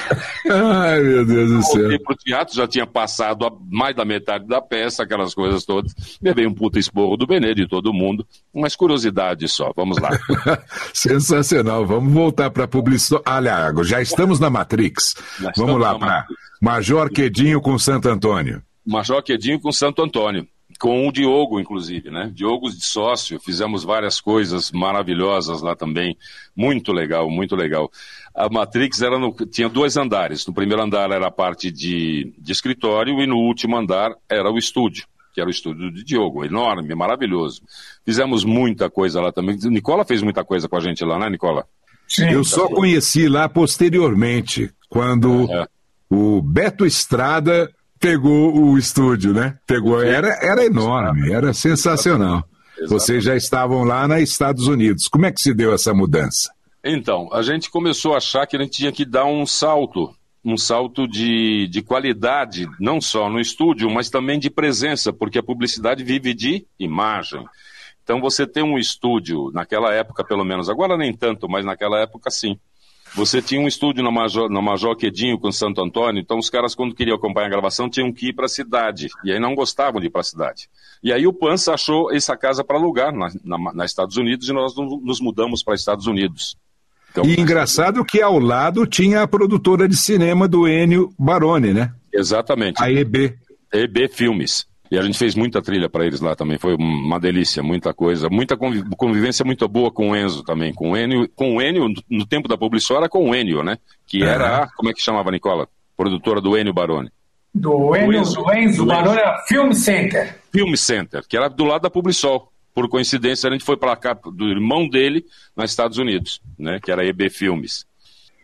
Ai, meu Deus do céu. Voltei pro teatro, já tinha passado a mais da metade da peça, aquelas coisas todas. Levei um puta esporro do Benê, de todo mundo. Umas curiosidades só, vamos lá. Sensacional, vamos voltar para a publicidade. Aliás, já estamos na Matrix. Já vamos lá para Major Quedinho com Santo Antônio. Major Quedinho com Santo Antônio, com o Diogo, inclusive, né? Diogo de sócio, fizemos várias coisas maravilhosas lá também, muito legal, muito legal. A Matrix era no, tinha dois andares, no primeiro andar era a parte de, de escritório e no último andar era o estúdio, que era o estúdio de Diogo, enorme, maravilhoso. Fizemos muita coisa lá também, Nicola fez muita coisa com a gente lá, né, Nicola? Sim. Eu só conheci lá posteriormente, quando é. o Beto Estrada... pegou o estúdio, né? Pegou, era, era enorme, era sensacional. Exatamente. Vocês já estavam lá nos Estados Unidos. Como é que se deu essa mudança? Então, a gente começou a achar que a gente tinha que dar um salto, um salto de, de qualidade, não só no estúdio, mas também de presença, porque a publicidade vive de imagem. Então você tem um estúdio, naquela época pelo menos, agora nem tanto, mas naquela época sim. Você tinha um estúdio na Major, na Major Quedinho com Santo Antônio, então os caras, quando queriam acompanhar a gravação, tinham que ir para a cidade, e aí não gostavam de ir para a cidade. E aí o Pança achou essa casa para alugar na, na, na Estados Unidos, e nós nos mudamos para Estados Unidos. Então, e engraçado que ao lado tinha a produtora de cinema do Ennio Baroni, né? Exatamente. A E B. E B Filmes. E a gente fez muita trilha para eles lá também, foi uma delícia, muita coisa, muita convivência muito boa com o Enzo também, com o Ennio, com o Ennio no tempo da publicidade era com o Ennio, né? Que era, a, como é que chamava, Nicola? Produtora do Ennio Baroni. Do Ennio, do Enzo Baroni era Film Center. Film Center, que era do lado da Publisol. Por coincidência, a gente foi para cá do irmão dele, nos Estados Unidos, né? Que era E B Filmes.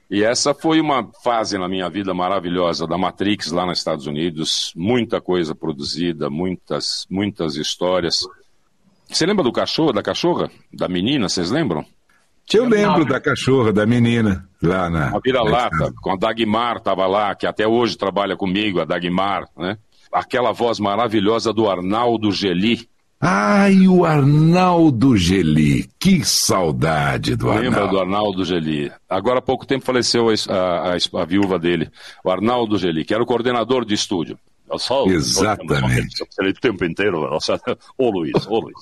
E essa foi uma fase na minha vida maravilhosa, da Matrix lá nos Estados Unidos, muita coisa produzida, muitas, muitas histórias. Você lembra do cachorro, da cachorra? Da menina, vocês lembram? Eu lembro da cachorra, da menina, lá na... A vira-lata, com a Dagmar estava lá, que até hoje trabalha comigo, a Dagmar, né? Aquela voz maravilhosa do Arnaldo Geli. Ai, o Arnaldo Geli, que saudade do Arnaldo. Lembra do Arnaldo Geli? Agora há pouco tempo faleceu a, a, a, a viúva dele, o Arnaldo Geli, que era o coordenador de estúdio. Só, exatamente. O tempo inteiro, ô Luiz, ô Luiz.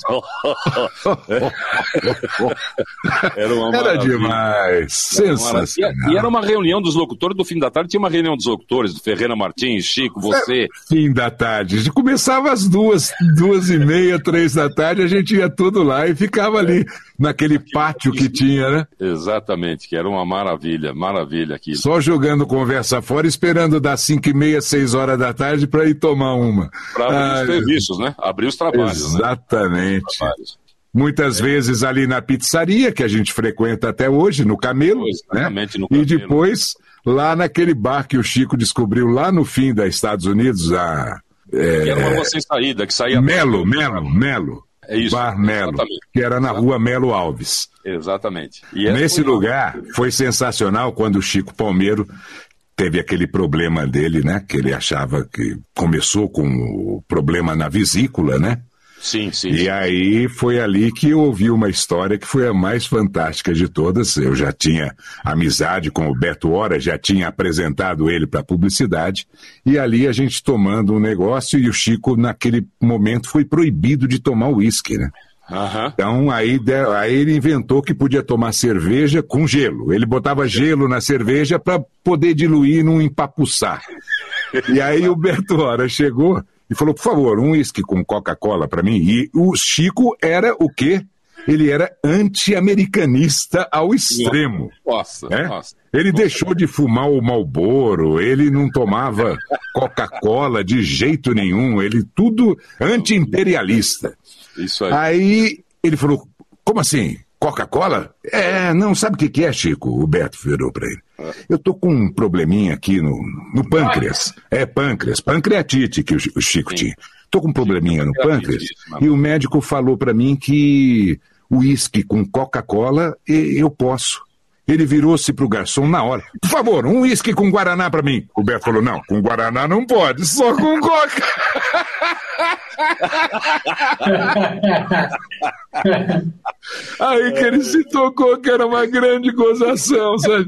Era, uma era demais, sensacional. E era uma reunião dos locutores do fim da tarde, tinha uma reunião dos locutores, do Ferreira Martins, Chico, você. Fim da tarde, começava às duas, duas e meia, três da tarde, a gente ia tudo lá e ficava ali, naquele pátio que tinha, né? Exatamente, que era uma maravilha, maravilha aquilo. Só jogando conversa fora, esperando das cinco e meia, seis horas da tarde para ir tomar uma. Para abrir ah, os serviços, né? Abrir os trabalhos. Exatamente. Né? Os trabalhos. Muitas é. vezes ali na pizzaria, que a gente frequenta até hoje, no Camelo, Exatamente, né? no Camelo. E depois, lá naquele bar que o Chico descobriu lá no fim dos Estados Unidos, a... É... Que era uma rua sem saída, que saía... Melo, Melo, Melo. É isso. Bar Melo, exatamente. Que era na Rua Melo Alves. Exatamente. E Nesse foi... lugar, foi sensacional quando o Chico Palmeiro teve aquele problema dele, né? Que ele achava que começou com o problema na vesícula, né? Sim, sim. E sim. aí foi ali que eu ouvi uma história que foi a mais fantástica de todas. Eu já tinha amizade com o Beto Hora, já tinha apresentado ele para publicidade, e ali a gente tomando um negócio, e o Chico, naquele momento, foi proibido de tomar uísque, né? Uhum. Então aí, aí ele inventou que podia tomar cerveja com gelo. Ele botava gelo na cerveja para poder diluir e não empapuçar. E aí o Beto Hora chegou e falou, por favor, um uísque com Coca-Cola para mim. E o Chico era o quê? Ele era anti-americanista ao extremo. Nossa, né? nossa. Ele deixou de fumar o Marlboro, ele não tomava Coca-Cola de jeito nenhum, ele tudo anti-imperialista. Isso aí. Aí ele falou, como assim? Coca-Cola? É, não, sabe o que, que é, Chico? O Beto virou pra ele. Eu tô com um probleminha aqui no, no pâncreas. É pâncreas, pancreatite que o, o Chico Sim. tinha. Tô com um probleminha no pâncreas e o médico falou pra mim que uísque com Coca-Cola eu posso. Ele virou-se pro garçom na hora. Por favor, um uísque com Guaraná pra mim. O Beto falou, não, com Guaraná não pode, só com Coca. Aí que ele se tocou que era uma grande gozação, sabe?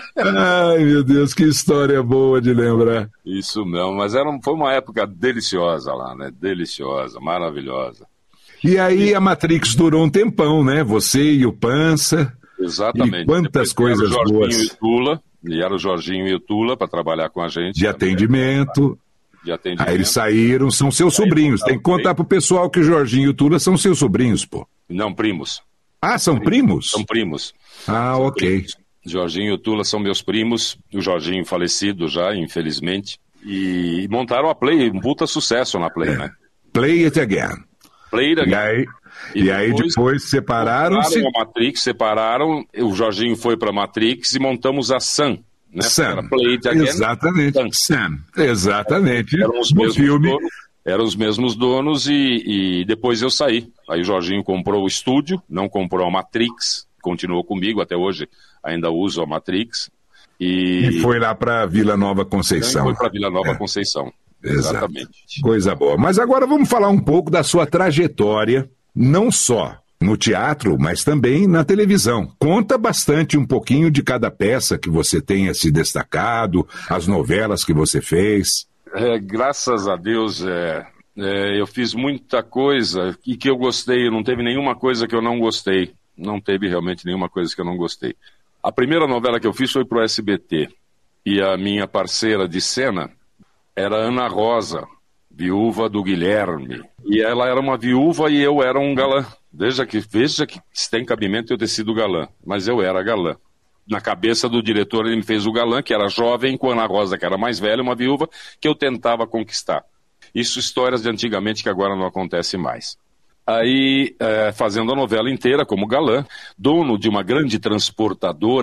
Ai, meu Deus, que história boa de lembrar. Isso mesmo, mas era, foi uma época deliciosa lá, né? Deliciosa, maravilhosa. E aí a Matrix durou um tempão, né? Você e o Pança. Exatamente. E quantas Depois coisas era o boas. E, Tula, e era o Jorginho e o Tula para trabalhar com a gente. De atendimento. De atendimento. Aí eles saíram, são seus aí sobrinhos. Tem que contar pro pessoal que o Jorginho e o Tula são seus sobrinhos, pô. Não, primos. Ah, são primos? São primos. Ah, são ok. Primos. Jorginho e o Tula são meus primos. O Jorginho falecido já, infelizmente. E montaram a Play, um puta sucesso na Play, é. né? Play It Again. Play It Again. E aí... E, e depois, aí depois separaram-se. Separaram a Matrix, separaram, o Jorginho foi para a Matrix e montamos a Sun. Né? Sun, Again, exatamente, Sun. Sun. Exatamente. Eram os, mesmos filme. Donos, eram os mesmos donos e, e depois eu saí. Aí o Jorginho comprou o estúdio, não comprou a Matrix, continuou comigo até hoje, ainda uso a Matrix. E, e foi lá para Vila Nova Conceição. Foi para Vila Nova é. Conceição, exatamente. Exato. Coisa boa. Mas agora vamos falar um pouco da sua trajetória. Não só no teatro, mas também na televisão. Conta bastante um pouquinho de cada peça que você tenha se destacado, as novelas que você fez. É, graças a Deus, é, é, eu fiz muita coisa e que eu gostei, não teve nenhuma coisa que eu não gostei. Não teve realmente nenhuma coisa que eu não gostei. A primeira novela que eu fiz foi pro S B T. E a minha parceira de cena era Ana Rosa, viúva do Guilherme. E ela era uma viúva e eu era um galã. Veja que, veja que se tem cabimento eu ter sido galã. Mas eu era galã. Na cabeça do diretor ele me fez o galã, que era jovem, com a Ana Rosa, que era mais velha, uma viúva, que eu tentava conquistar. Isso histórias de antigamente que agora não acontece mais. Aí, é, fazendo a novela inteira como galã, dono de uma grande transportadora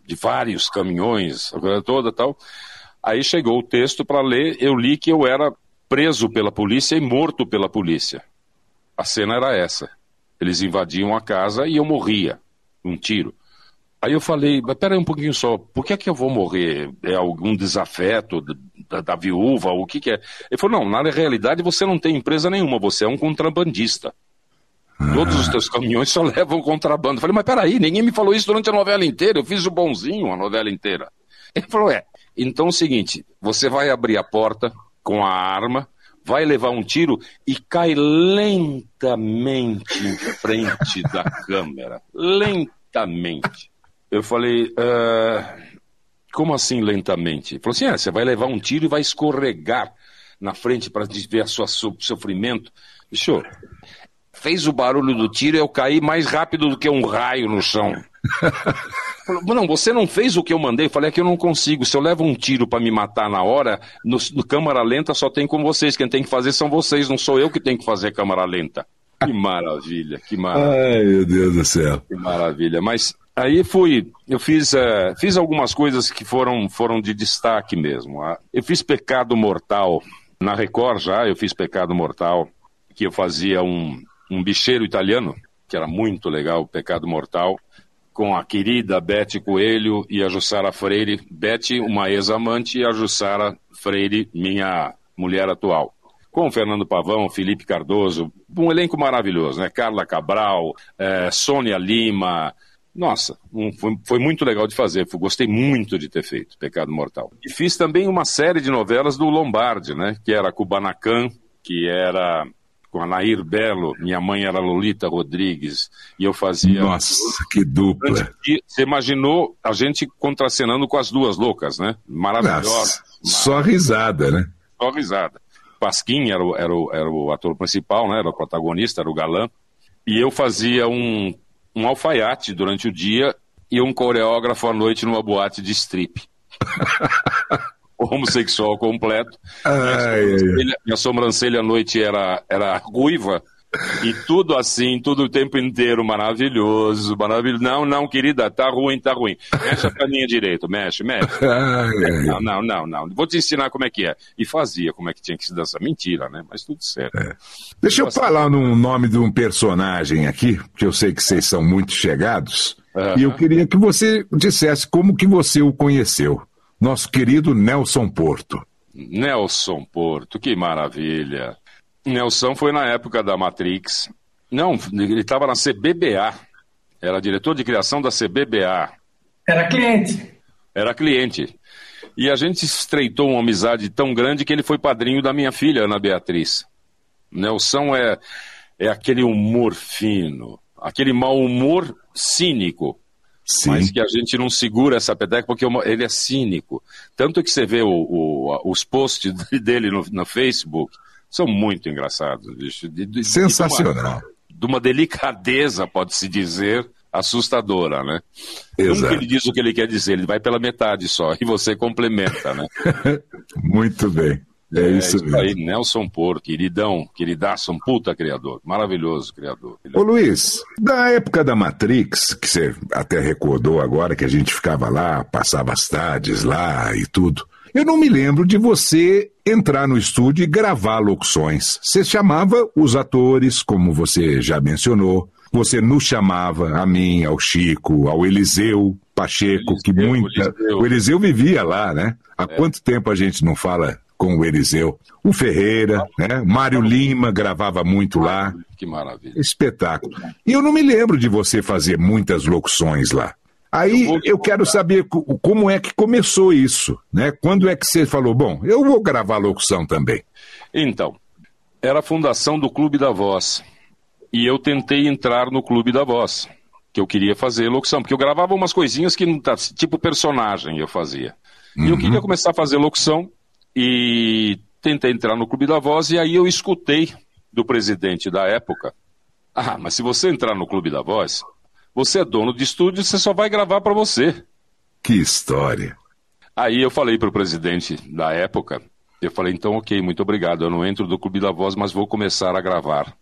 de vários caminhões, a coisa toda e tal. Aí chegou o texto para ler, eu li que eu era preso pela polícia e morto pela polícia. A cena era essa. Eles invadiam a casa e eu morria, um tiro. Aí eu falei, mas peraí um pouquinho só, por que é que eu vou morrer? É algum desafeto da, da viúva, o que que é? Ele falou, não, na realidade você não tem empresa nenhuma, você é um contrabandista. Ah. Todos os teus caminhões só levam contrabando. Eu falei, mas peraí, ninguém me falou isso durante a novela inteira, eu fiz o bonzinho a novela inteira. Ele falou, é, então é o seguinte, você vai abrir a porta com a arma, vai levar um tiro e cai lentamente em frente da câmera. Lentamente. Eu falei, uh, como assim lentamente? Ele falou assim, é, você vai levar um tiro e vai escorregar na frente para ver o seu sofrimento. Bicho, fez o barulho do tiro e eu caí mais rápido do que um raio no chão. Falou, não, você não fez o que eu mandei. Eu falei, é que eu não consigo. Se eu levo um tiro para me matar na hora, no, no câmara lenta só tem com vocês. Quem tem que fazer são vocês, não sou eu que tenho que fazer câmara lenta. Que maravilha, que maravilha. Ai, meu Deus do céu. Que maravilha, mas... Aí fui, eu fiz, uh, fiz algumas coisas que foram, foram de destaque mesmo. Uh, eu fiz Pecado Mortal, na Record já, eu fiz Pecado Mortal, que eu fazia um, um bicheiro italiano, que era muito legal, Pecado Mortal, com a querida Beth Coelho e a Jussara Freire. Beth, uma ex-amante, e a Jussara Freire, minha mulher atual. Com o Fernando Pavão, Felipe Cardoso, um elenco maravilhoso, né? Carla Cabral, eh, Sônia Lima... Nossa, um, foi, foi muito legal de fazer, foi, gostei muito de ter feito Pecado Mortal. E fiz também uma série de novelas do Lombardi, né, que era Kubanacan, que era com a Nair Belo, minha mãe era Lolita Rodrigues, e eu fazia... Nossa, que dupla! E você imaginou a gente contracenando com as duas loucas, né? Maravilhosa. Só risada, né? Só risada. Pasquim era o, era, o, era o ator principal, né, era o protagonista, era o galã, e eu fazia um... um alfaiate durante o dia e um coreógrafo à noite numa boate de strip. Homossexual completo. Ai, minha, sobrancelha, ai. minha sobrancelha à noite era, era ruiva e tudo assim, tudo o tempo inteiro maravilhoso, maravilhoso. Não, não, querida, tá ruim, tá ruim. Mexe pra linha direito, mexe, mexe. Ai, ai. Não, não, não, não. Vou te ensinar como é que é. E fazia como é que tinha que se dançar. Mentira, né? Mas tudo certo. É. Deixa eu falar no nome de um personagem aqui, que eu sei que vocês são muito chegados, uhum. E eu queria que você dissesse como que você o conheceu. Nosso querido Nelson Porto. Nelson Porto, que maravilha. Nelson foi na época da Matrix. Não, ele estava na C B B A. Era diretor de criação da C B B A. Era cliente. Era cliente. E a gente estreitou uma amizade tão grande que ele foi padrinho da minha filha, Ana Beatriz. Nelson é, é aquele humor fino, aquele mau humor cínico. Sim. Mas que a gente não segura essa peteca porque ele é cínico. Tanto que você vê o, o, os posts dele no, no Facebook... São muito engraçados. De, de, Sensacional. De uma, de uma delicadeza, pode-se dizer, assustadora, né? Exato. Nunca ele diz o que ele quer dizer, ele vai pela metade só, e você complementa, né? Muito bem. É, é isso, isso mesmo. Aí, Nelson Porto, queridão, queridaço, um puta criador, maravilhoso criador. Ô Luiz, da época da Matrix, que você até recordou agora, que a gente ficava lá, passava as tardes lá e tudo, eu não me lembro de você entrar no estúdio e gravar locuções. Você chamava os atores, como você já mencionou, você nos chamava, a mim, ao Chico, ao Eliseu Pacheco, Eliseu, que muita... Eliseu. O Eliseu vivia lá, né? Há é. quanto tempo a gente não fala com o Eliseu? O Ferreira, né? Mário Lima gravava muito lá. Que maravilha. Espetáculo. E eu não me lembro de você fazer muitas locuções lá. Aí eu, eu quero saber como é que começou isso, né? Quando é que você falou, bom, eu vou gravar locução também? Então, era a fundação do Clube da Voz. E eu tentei entrar no Clube da Voz, que eu queria fazer locução, porque eu gravava umas coisinhas que não tá, tipo personagem eu fazia. Uhum. E eu queria começar a fazer locução e tentei entrar no Clube da Voz e aí eu escutei do presidente da época, ah, mas se você entrar no Clube da Voz, você é dono de estúdio, você só vai gravar para você. Que história. Aí eu falei para o presidente da época, eu falei, então ok, muito obrigado, eu não entro do Clube da Voz, mas vou começar a gravar.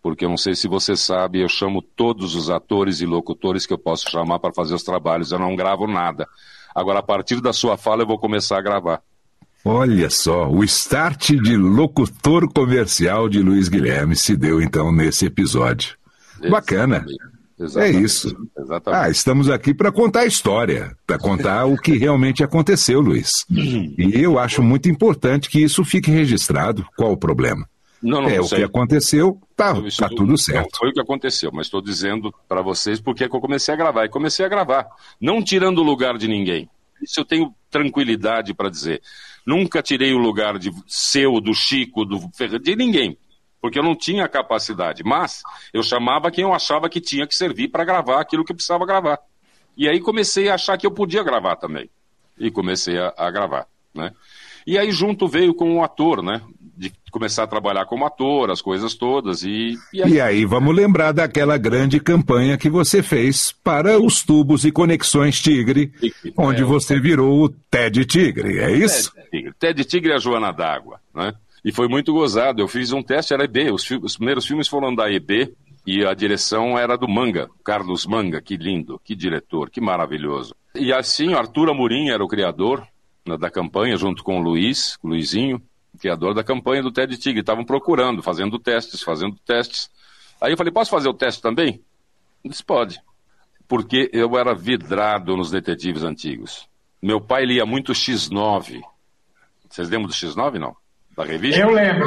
porque eu não sei se você sabe, eu chamo todos os atores e locutores que eu posso chamar para fazer os trabalhos, eu não gravo nada. Agora, a partir da sua fala, eu vou começar a gravar. Olha só, o start de locutor comercial de Luiz Guilherme se deu então nesse episódio. Bacana. Exatamente. É isso. Exatamente. Ah, estamos aqui para contar a história, para contar o que realmente aconteceu, Luiz. E eu acho muito importante que isso fique registrado. Qual o problema? Não, não, é não o sei. que aconteceu, tá, tá tudo certo. Não foi o que aconteceu, mas estou dizendo para vocês porque é que eu comecei a gravar. E comecei a gravar, não tirando o lugar de ninguém. Isso eu tenho tranquilidade para dizer. Nunca tirei o lugar de seu, do Chico, do Ferreira, de ninguém. Porque eu não tinha capacidade. Mas eu chamava quem eu achava que tinha que servir para gravar aquilo que eu precisava gravar. E aí comecei a achar que eu podia gravar também. E comecei a, a gravar, né? E aí junto veio com o ator, né? De começar a trabalhar como ator, as coisas todas. E, e, aí... e aí vamos lembrar daquela grande campanha que você fez para os tubos e conexões Tigre, Tigre onde é, você virou o Ted Tigre, é isso? Ted Tigre, Ted Tigre é a Joana d'Água, né? E foi muito gozado, eu fiz um teste, era E B, os, os primeiros filmes foram da E B e a direção era do Manga, Carlos Manga, que lindo, que diretor, que maravilhoso. E assim, o Arthur Amorim era o criador, né, da campanha, junto com o Luiz, o Luizinho, criador da campanha do Ted Tigre, estavam procurando, fazendo testes, fazendo testes. Aí eu falei, posso fazer o teste também? Ele disse, pode. Porque eu era vidrado nos detetives antigos. Meu pai lia muito X nove. Vocês lembram do X nove, não? Da revista? Eu lembro.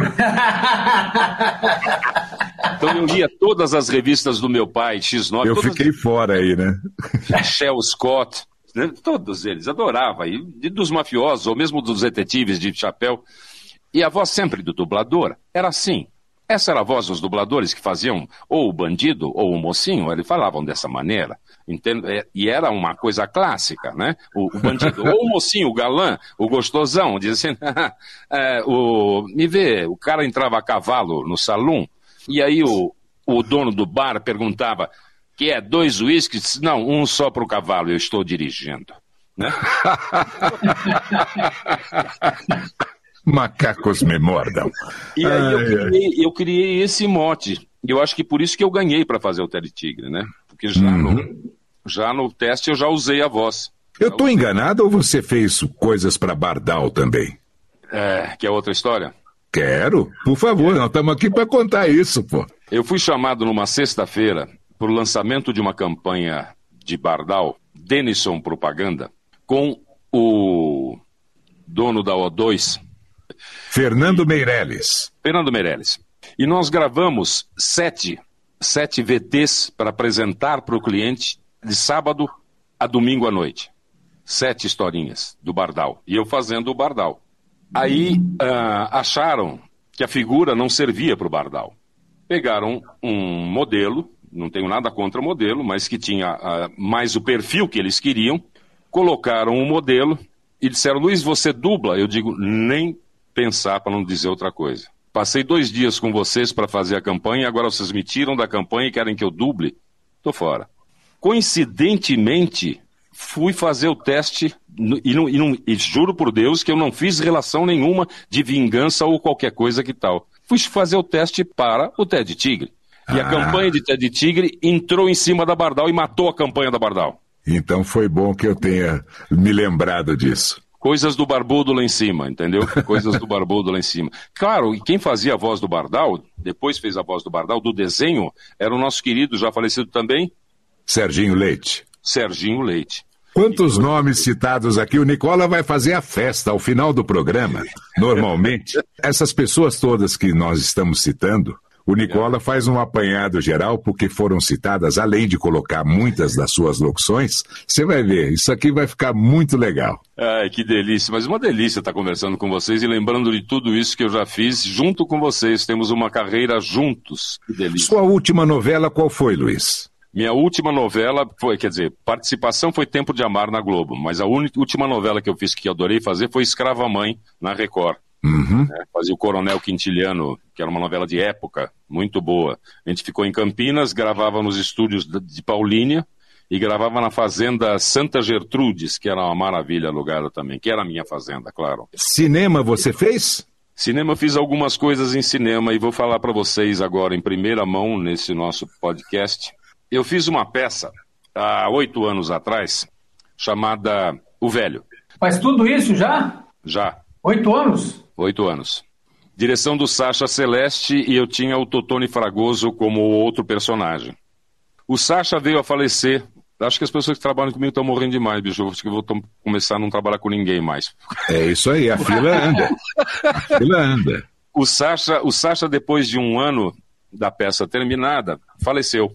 Então eu lia todas as revistas do meu pai, X nove. Eu fiquei as... fora aí, né? Shel Scott, né? Todos eles, adorava. E dos mafiosos, ou mesmo dos detetives de chapéu. E a voz sempre do dublador era assim. Essa era a voz dos dubladores que faziam ou o bandido ou o mocinho, eles falavam dessa maneira. Entendo? E era uma coisa clássica, né? O, o bandido ou o mocinho, o galã, o gostosão, dizia assim, é, o, me vê, o cara entrava a cavalo no salão, e aí o, o dono do bar perguntava, que é dois uísques? Não, um só para o cavalo, eu estou dirigindo. Né? Macacos me mordam. E aí eu criei, eu criei esse mote. E eu acho que por isso que eu ganhei para fazer o Ted Tigre, né? Porque já, uhum. no, já no teste eu já usei a voz. Eu tô enganado ou você fez coisas para Bardal também? É, que é outra história? Quero, por favor, nós estamos aqui para contar isso, pô. Eu fui chamado numa sexta-feira para o lançamento de uma campanha de Bardal, Denison Propaganda, com o dono da O dois... Fernando Meirelles. Fernando Meirelles. E nós gravamos sete, sete V Ts para apresentar para o cliente de sábado a domingo à noite. Sete historinhas do Bardal. E eu fazendo o Bardal. Aí uh, acharam que a figura não servia para o Bardal. Pegaram um modelo, não tenho nada contra o modelo, mas que tinha uh, mais o perfil que eles queriam, colocaram o modelo e disseram, Luiz, você dubla? Eu digo, nem pensar para não dizer outra coisa. Passei dois dias com vocês para fazer a campanha, agora vocês me tiram da campanha e querem que eu duble? Tô fora. Coincidentemente, fui fazer o teste e, não, e, não, e juro por Deus que eu não fiz relação nenhuma de vingança ou qualquer coisa que tal. Fui fazer o teste para o Ted Tigre. E ah. a campanha de Ted Tigre entrou em cima da Bardal e matou a campanha da Bardal. Então foi bom que eu tenha me lembrado disso. Coisas do Barbudo lá em cima, entendeu? Coisas do Barbudo lá em cima. Claro, e quem fazia a voz do Bardal, depois fez a voz do Bardal, do desenho, era o nosso querido, já falecido também... Serginho Leite. Serginho Leite. Quantos nomes citados aqui, o Nicola vai fazer a festa ao final do programa. Normalmente, essas pessoas todas que nós estamos citando, o Nicola faz um apanhado geral porque foram citadas, além de colocar muitas das suas locuções. Você vai ver, isso aqui vai ficar muito legal. Ai, que delícia, mas uma delícia estar conversando com vocês e lembrando de tudo isso que eu já fiz junto com vocês. Temos uma carreira juntos, que delícia. Sua última novela qual foi, Luiz? Minha última novela foi, quer dizer, participação foi Tempo de Amar na Globo, mas a única, última novela que eu fiz que eu adorei fazer foi Escrava Mãe na Record. Uhum. É, fazia o Coronel Quintiliano, que era uma novela de época, muito boa. A gente ficou em Campinas, gravava nos estúdios de Paulínia e gravava na fazenda Santa Gertrudes, que era uma maravilha alugada também, que era a minha fazenda, claro. Cinema você fez? Cinema, eu fiz algumas coisas em cinema e vou falar para vocês agora em primeira mão nesse nosso podcast. Eu fiz uma peça há oito anos atrás chamada O Velho. Mas tudo isso já? Já. Oito anos? Oito anos. Direção do Sacha Celeste e eu tinha o Totone Fragoso como outro personagem. O Sacha veio a falecer. Acho que as pessoas que trabalham comigo estão morrendo demais, bicho. Acho que eu vou tom- começar a não trabalhar com ninguém mais. É isso aí, a fila anda. A fila anda. O Sacha, o Sacha, depois de um ano da peça terminada, faleceu.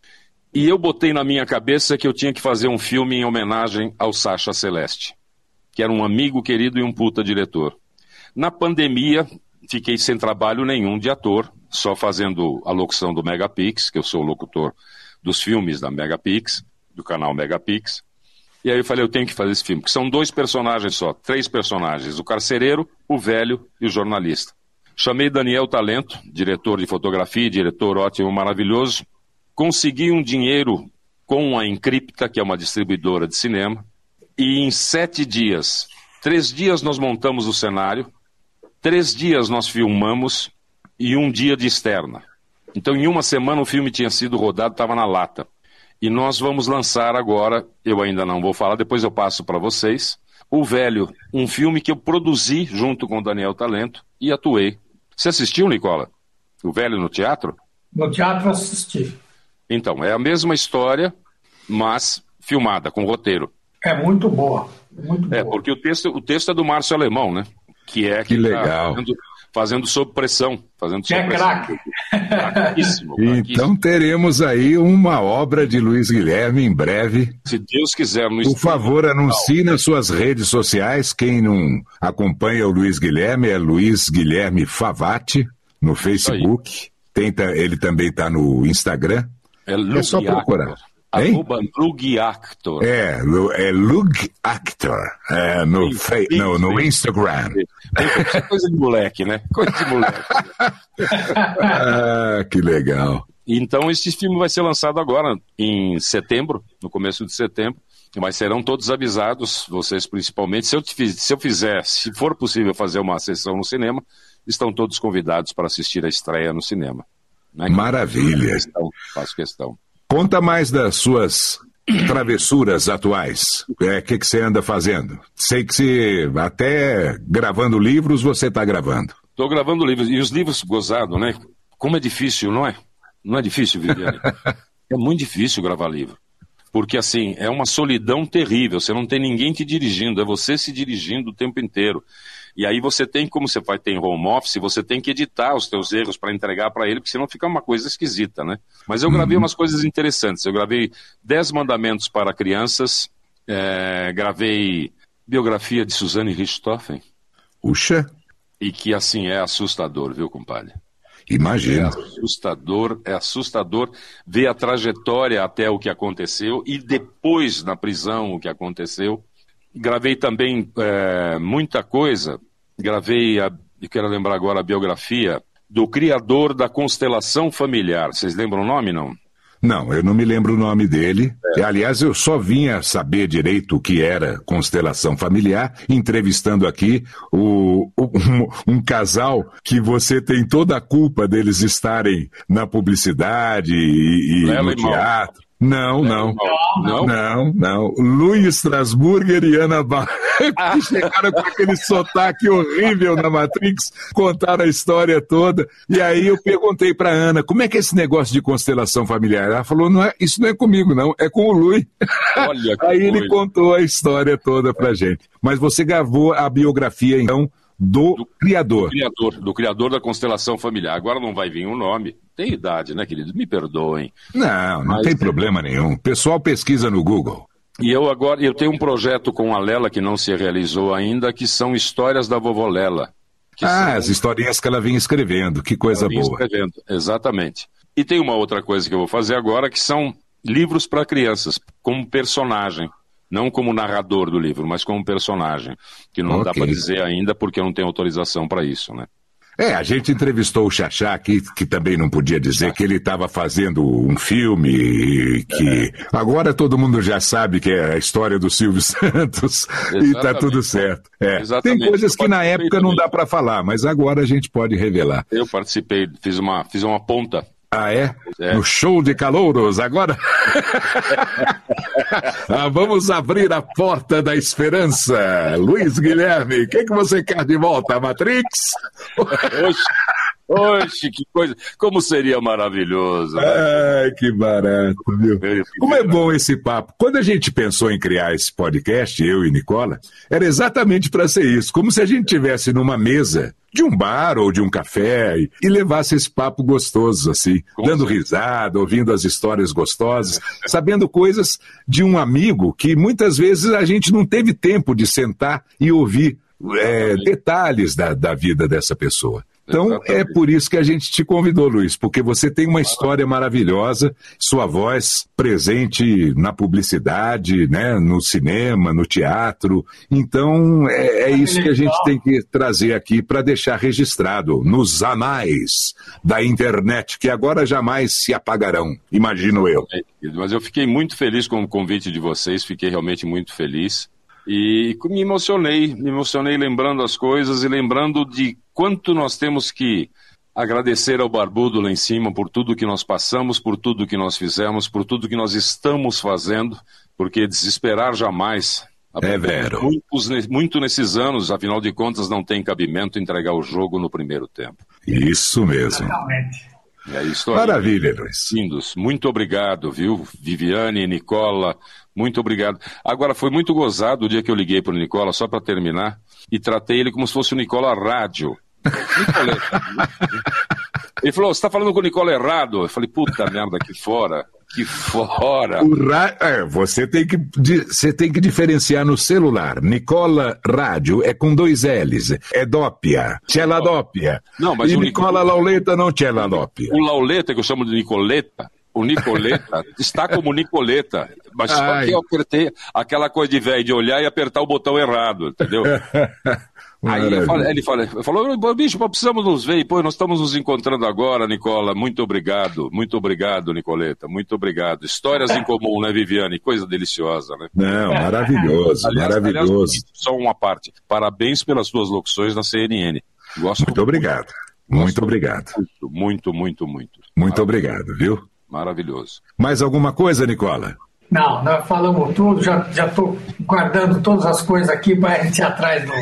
E eu botei na minha cabeça que eu tinha que fazer um filme em homenagem ao Sacha Celeste, que era um amigo querido e um puta diretor. Na pandemia, fiquei sem trabalho nenhum de ator, só fazendo a locução do Megapix, que eu sou o locutor dos filmes da Megapix, do canal Megapix. E aí eu falei, eu tenho que fazer esse filme, que são dois personagens só, três personagens, o carcereiro, o velho e o jornalista. Chamei Daniel Talento, diretor de fotografia, diretor ótimo, maravilhoso. Consegui um dinheiro com a Encripta, que é uma distribuidora de cinema, e em sete dias, três dias nós montamos o cenário, três dias nós filmamos e um dia de externa. Então em uma semana o filme tinha sido rodado, estava na lata. E nós vamos lançar agora, eu ainda não vou falar, depois eu passo para vocês, O Velho, um filme que eu produzi junto com o Daniel Talento e atuei. Você assistiu, Nicola? O Velho no teatro? No teatro assisti. Então, é a mesma história, mas filmada, com roteiro. É muito boa. Muito É, boa. porque o texto, o texto é do Márcio Alemão, né? Que é Que tá legal. fazendo, fazendo sob pressão. Fazendo Que sob é pressão. craque. Craquíssimo, Então craquíssimo. teremos aí uma obra de Luiz Guilherme em breve. Se Deus quiser, no Por estúdio, favor, anuncie nas suas redes sociais. Quem não acompanha o Luiz Guilherme é Luiz Guilherme Favati no Facebook. Tem, ta- ele também está no Instagram. é, É só Lug procurar. Actor. Hein? Arroba Lug Actor. É, Lu- é Lug Actor é, no, Sim, fe- sim, no, no sim. Instagram. Isso é coisa de moleque, né? Coisa de moleque. Ah, que legal. Então, esse filme vai ser lançado agora, em setembro, no começo de setembro. Mas serão todos avisados, vocês principalmente. Se eu, te fiz- se eu fizer, se for possível fazer uma sessão no cinema, estão todos convidados para assistir a estreia no cinema. Né? Maravilha. Faço questão, faço questão. Conta mais das suas travessuras atuais. É, o que, que você anda fazendo? Sei que você, até gravando livros, você está gravando. Estou gravando livros, e os livros gozado, né? Como é difícil, não é? Não é difícil, Viviane? É muito difícil gravar livro. Porque, assim, é uma solidão terrível. Você não tem ninguém te dirigindo, é você se dirigindo o tempo inteiro. E aí você tem, como você vai ter em home office, você tem que editar os teus erros para entregar para ele, porque senão fica uma coisa esquisita, né? Mas eu gravei umas coisas interessantes. Eu gravei Dez Mandamentos para Crianças, é, gravei biografia de Suzane Richthofen, Puxa, e que, assim, é assustador, viu, compadre? É imagina. assustador, é assustador ver a trajetória até o que aconteceu e depois na prisão o que aconteceu. Gravei também é, muita coisa, gravei, a, eu quero lembrar agora a biografia do criador da Constelação Familiar. Vocês lembram o nome, não? Não, eu não me lembro o nome dele. É. Aliás, eu só vinha saber direito o que era constelação familiar, entrevistando aqui o, o- um, um casal que você tem toda a culpa deles estarem na publicidade e, e Lela no e Mal. teatro. Não, não. Não? Não, não. Luiz Strasburger e Ana Bar... que chegaram com aquele sotaque horrível na Matrix, contaram a história toda. E aí eu perguntei para Ana, como é que é esse negócio de constelação familiar? Ela falou, não é, isso não é comigo, não, é com o Luiz. Olha que Aí ele coisa. contou a história toda pra gente. Mas você gravou a biografia, então, do, criador. Do criador, do criador da Constelação Familiar. Agora não vai vir o nome. Tem idade, né, querido? Me perdoem. Não, não Mas- tem problema nenhum. O pessoal pesquisa no Google. E eu agora, eu tenho um projeto com a Lela que não se realizou ainda, que são histórias da vovó Lela. Que Ah, são- as historinhas que ela vinha escrevendo, que coisa Eu vim boa. escrevendo, exatamente. E tem uma outra coisa que eu vou fazer agora, que são livros para crianças, como personagem. Não como narrador do livro, mas como personagem. Que não dá Ok. para dizer ainda, porque eu não tenho autorização para isso, né? É, a gente entrevistou o Xaxá aqui, que também não podia dizer que ele estava fazendo um filme que agora todo mundo já sabe que é a história do Silvio Santos. Exatamente. E tá tudo certo. É. Tem coisas que na época não dá para falar, mas agora a gente pode revelar. Eu participei, fiz uma, fiz uma ponta. Ah, é? é? No show de calouros, agora? ah, vamos abrir a porta da esperança. Luiz Guilherme, o que, que você quer de volta, Matrix? Oxe, oxe, que coisa. Como seria maravilhoso. Né? Ai, que barato, viu? Como é bom esse papo. Quando a gente pensou em criar esse podcast, eu e Nicola, era exatamente para ser isso. Como se a gente estivesse numa mesa de um bar ou de um café e, e levasse esse papo gostoso, assim, Com dando certeza. risada, ouvindo as histórias gostosas, sabendo coisas de um amigo que muitas vezes a gente não teve tempo de sentar e ouvir é, detalhes da, da vida dessa pessoa. Então, Exatamente. é por isso que a gente te convidou, Luiz, porque você tem uma história maravilhosa, sua voz presente na publicidade, né, no cinema, no teatro. Então, é, é isso que a gente tem que trazer aqui para deixar registrado nos anais da internet, que agora jamais se apagarão, imagino eu. Mas eu fiquei muito feliz com o convite de vocês, fiquei realmente muito feliz. E me emocionei, me emocionei lembrando as coisas e lembrando de quanto nós temos que agradecer ao Barbudo lá em cima por tudo que nós passamos, por tudo que nós fizemos, por tudo que nós estamos fazendo, porque desesperar jamais. É vero. Muitos, muito nesses anos, afinal de contas, não tem cabimento entregar o jogo no primeiro tempo. Isso mesmo. Exatamente. É isso aí. Maravilha, Luiz. Lindos. Muito obrigado, viu? Viviane, Nicola, muito obrigado. Agora, foi muito gozado o dia que eu liguei para o Nicola, só para terminar, e tratei ele como se fosse o Nicola Rádio. Nicoleta. Ele falou, você está falando com o Nicola errado? Eu falei, puta merda, que fora. Que fora. O ra... é, você, tem que, você tem que diferenciar no celular. Nicola Rádio é com dois L's. É Dópia. Tcheladópia. Não, mas e o Nicola Nic... Lauleta não Tcheladópia. O Lauleta, que eu chamo de Nicoleta, o Nicoleta está como Nicoleta. Mas só Ai. que eu apertei aquela coisa de velho, de olhar e apertar o botão errado, entendeu? Aí ele fala, ele fala, falou, bicho, precisamos nos ver, e pô, nós estamos nos encontrando agora, Nicola, muito obrigado, muito obrigado, Nicoleta, muito obrigado. Histórias em comum, né, Viviane? Coisa deliciosa, né? Não, maravilhoso, aliás, maravilhoso. Aliás, só uma parte, parabéns pelas suas locuções na C N N. Gosto muito obrigado, muito, muito obrigado. Muito, muito, muito, muito. Muito obrigado, viu? Maravilhoso. Mais alguma coisa, Nicola? Não, nós falamos tudo, já já estou guardando todas as coisas aqui para a gente ir atrás do...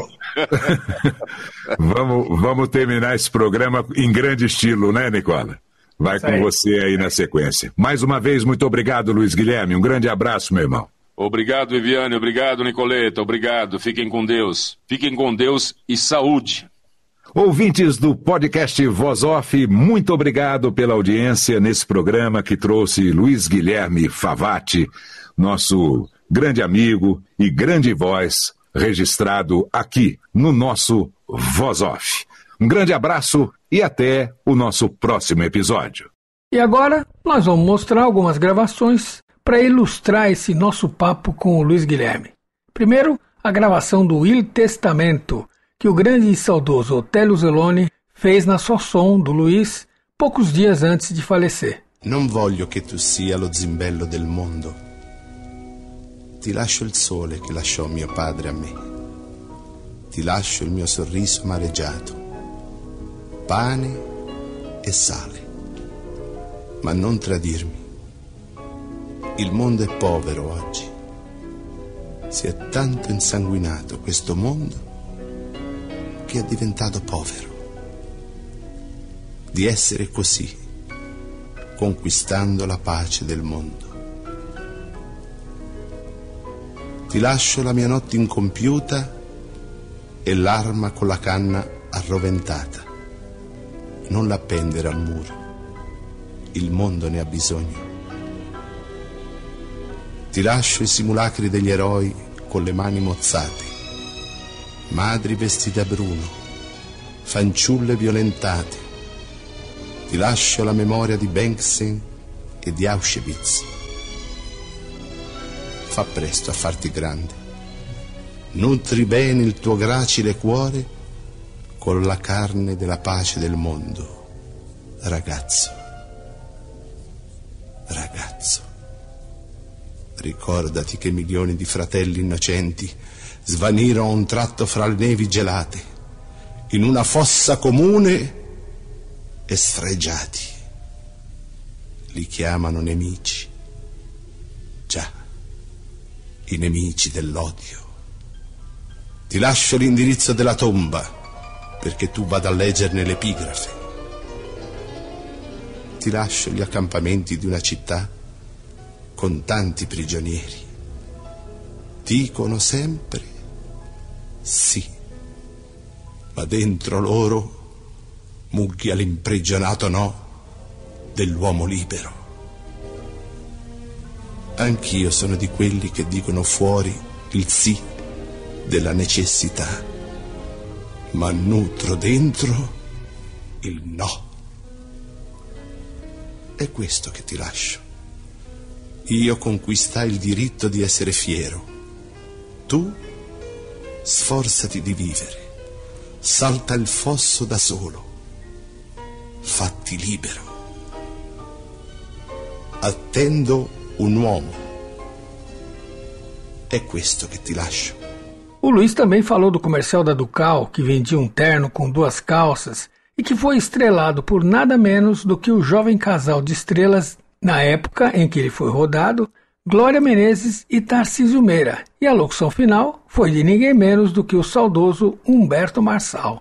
vamos, vamos terminar esse programa em grande estilo, né, Nicola? Vai com você aí na sequência. Mais uma vez, muito obrigado, Luiz Guilherme. Um grande abraço, meu irmão. Obrigado, Viviane. Obrigado, Nicoleta. Obrigado. Fiquem com Deus. Fiquem com Deus e saúde. Ouvintes do podcast Voz Off, muito obrigado pela audiência nesse programa que trouxe Luiz Guilherme Favati, nosso grande amigo e grande voz, registrado aqui no nosso Voz Off. Um grande abraço e até o nosso próximo episódio. E agora nós vamos mostrar algumas gravações para ilustrar esse nosso papo com o Luiz Guilherme. Primeiro, a gravação do Il Testamento, que o grande e saudoso Otello Zeloni fez na Sosson do Luiz poucos dias antes de falecer. Non voglio che tu sia lo zimbello del mondo. Ti lascio il sole che lasciò mio padre a me. Ti lascio il mio sorriso amareggiato, pane e sale. Ma non tradirmi. Il mondo è povero oggi. Si è tanto insanguinato questo mondo che è diventato povero. Di essere così, conquistando la pace del mondo. Ti lascio la mia notte incompiuta e l'arma con la canna arroventata. Non l'appendere al muro, il mondo ne ha bisogno. Ti lascio i simulacri degli eroi con le mani mozzate, madri vestite a bruno, fanciulle violentate. Ti lascio la memoria di Bengtsen e di Auschwitz. Fa presto a farti grande. Nutri bene il tuo gracile cuore con la carne della pace del mondo. Ragazzo, ragazzo, ricordati che milioni di fratelli innocenti svanirono a un tratto fra le nevi gelate, in una fossa comune e sfregiati. Li chiamano nemici. Già, i nemici dell'odio. Ti lascio l'indirizzo della tomba perché tu vada a leggerne l'epigrafe. Ti lascio gli accampamenti di una città con tanti prigionieri. Dicono sempre sì, ma dentro loro mugghia l'imprigionato no dell'uomo libero. Anch'io sono di quelli che dicono fuori il sì della necessità, ma nutro dentro il no. È questo che ti lascio. Io conquistai il diritto di essere fiero. Tu sforzati di vivere. Salta il fosso da solo. Fatti libero. Attendo un uomo. É questo que te lascio. O Luiz também falou do comercial da Ducal, que vendia um terno com duas calças e que foi estrelado por nada menos do que o jovem casal de estrelas na época em que ele foi rodado, Glória Menezes e Tarcísio Meira. E a locução final foi de ninguém menos do que o saudoso Humberto Marçal.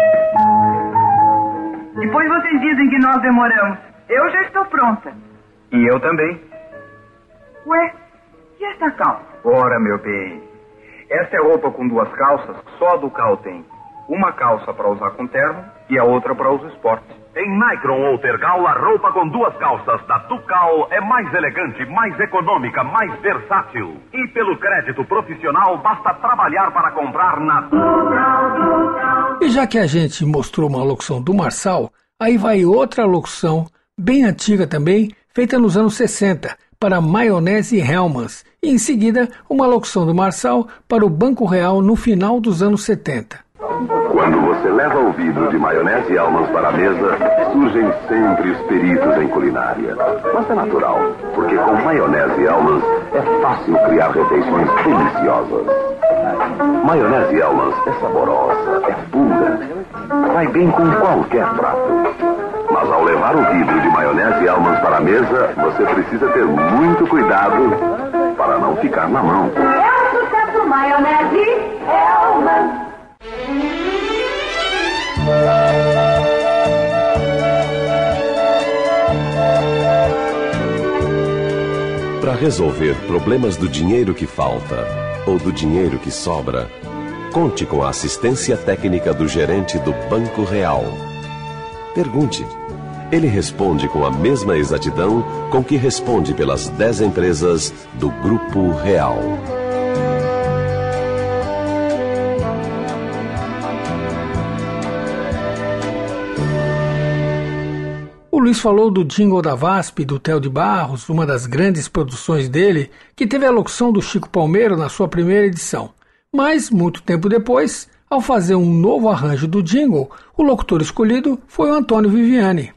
Depois vocês dizem que nós demoramos. Eu já estou pronta. E eu também. Ué, e essa calça? Ora, meu bem, essa é roupa com duas calças, só a Ducal tem. Uma calça para usar com terno e a outra para uso esporte. Em Micron ou Tergal, a roupa com duas calças da Ducal é mais elegante, mais econômica, mais versátil. E pelo crédito profissional, basta trabalhar para comprar na Ducal. E já que a gente mostrou uma locução do Marçal, aí vai outra locução, bem antiga também, feita nos anos sessenta, para Maionese Hellmann's, e em seguida uma locução do Marçal para o Banco Real no final dos anos setenta. Quando você leva o vidro de Maionese Hellmann's para a mesa, surgem sempre os peritos em culinária. Mas é natural, porque com Maionese Hellmann's é fácil criar refeições deliciosas. Maionese Hellmann's é saborosa, é pura, vai bem com qualquer prato. Mas ao levar o vidro de Maionese Hellmann's para a mesa, você precisa ter muito cuidado para não ficar na mão. É o sucesso Maionese Hellmann's. Para resolver problemas do dinheiro que falta ou do dinheiro que sobra, conte com a assistência técnica do gerente do Banco Real. Pergunte. Ele responde com a mesma exatidão com que responde pelas dez empresas do Grupo Real. O Luiz falou do jingle da V A S P, do Theo de Barros, uma das grandes produções dele, que teve a locução do Chico Palmeiro na sua primeira edição. Mas, muito tempo depois, ao fazer um novo arranjo do jingle, o locutor escolhido foi o Antônio Viviani.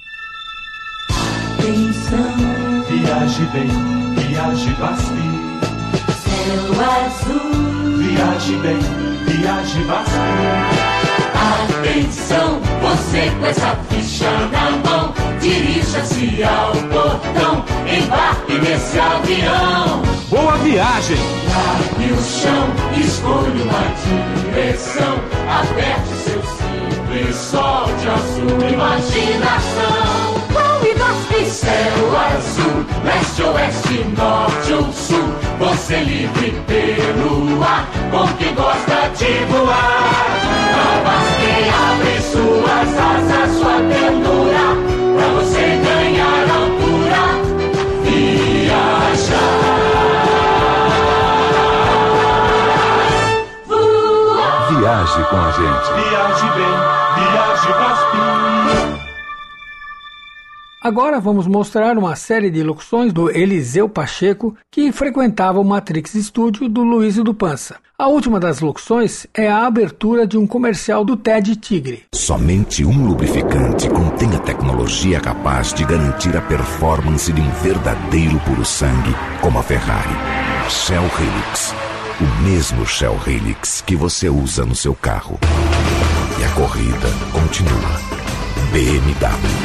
Atenção, viaje bem, viaje V A S P. Céu azul, viaje bem, viaje V A S P. Atenção, você com essa ficha na mão, dirija-se ao portão, embarque nesse avião. Boa viagem! Largue o chão, escolha uma direção, aperte seu cinto e solte a sua imaginação. Vão e V A S P, céu azul, leste, oeste, norte ou sul, você livre pelo ar, com quem gosta de voar. A V A S P abre suas asas, sua ternura, pra você ganhar altura, viajar. Voar. Viaje com a gente. Viaje bem, viaje V A S P. Agora vamos mostrar uma série de locuções do Eliseu Pacheco, que frequentava o Matrix Studio do Luiz e do Pança. A última das locuções é a abertura de um comercial do Ted Tigre. Somente um lubrificante contém a tecnologia capaz de garantir a performance de um verdadeiro puro sangue, como a Ferrari. Shell Helix. O mesmo Shell Helix que você usa no seu carro. E a corrida continua. B M W.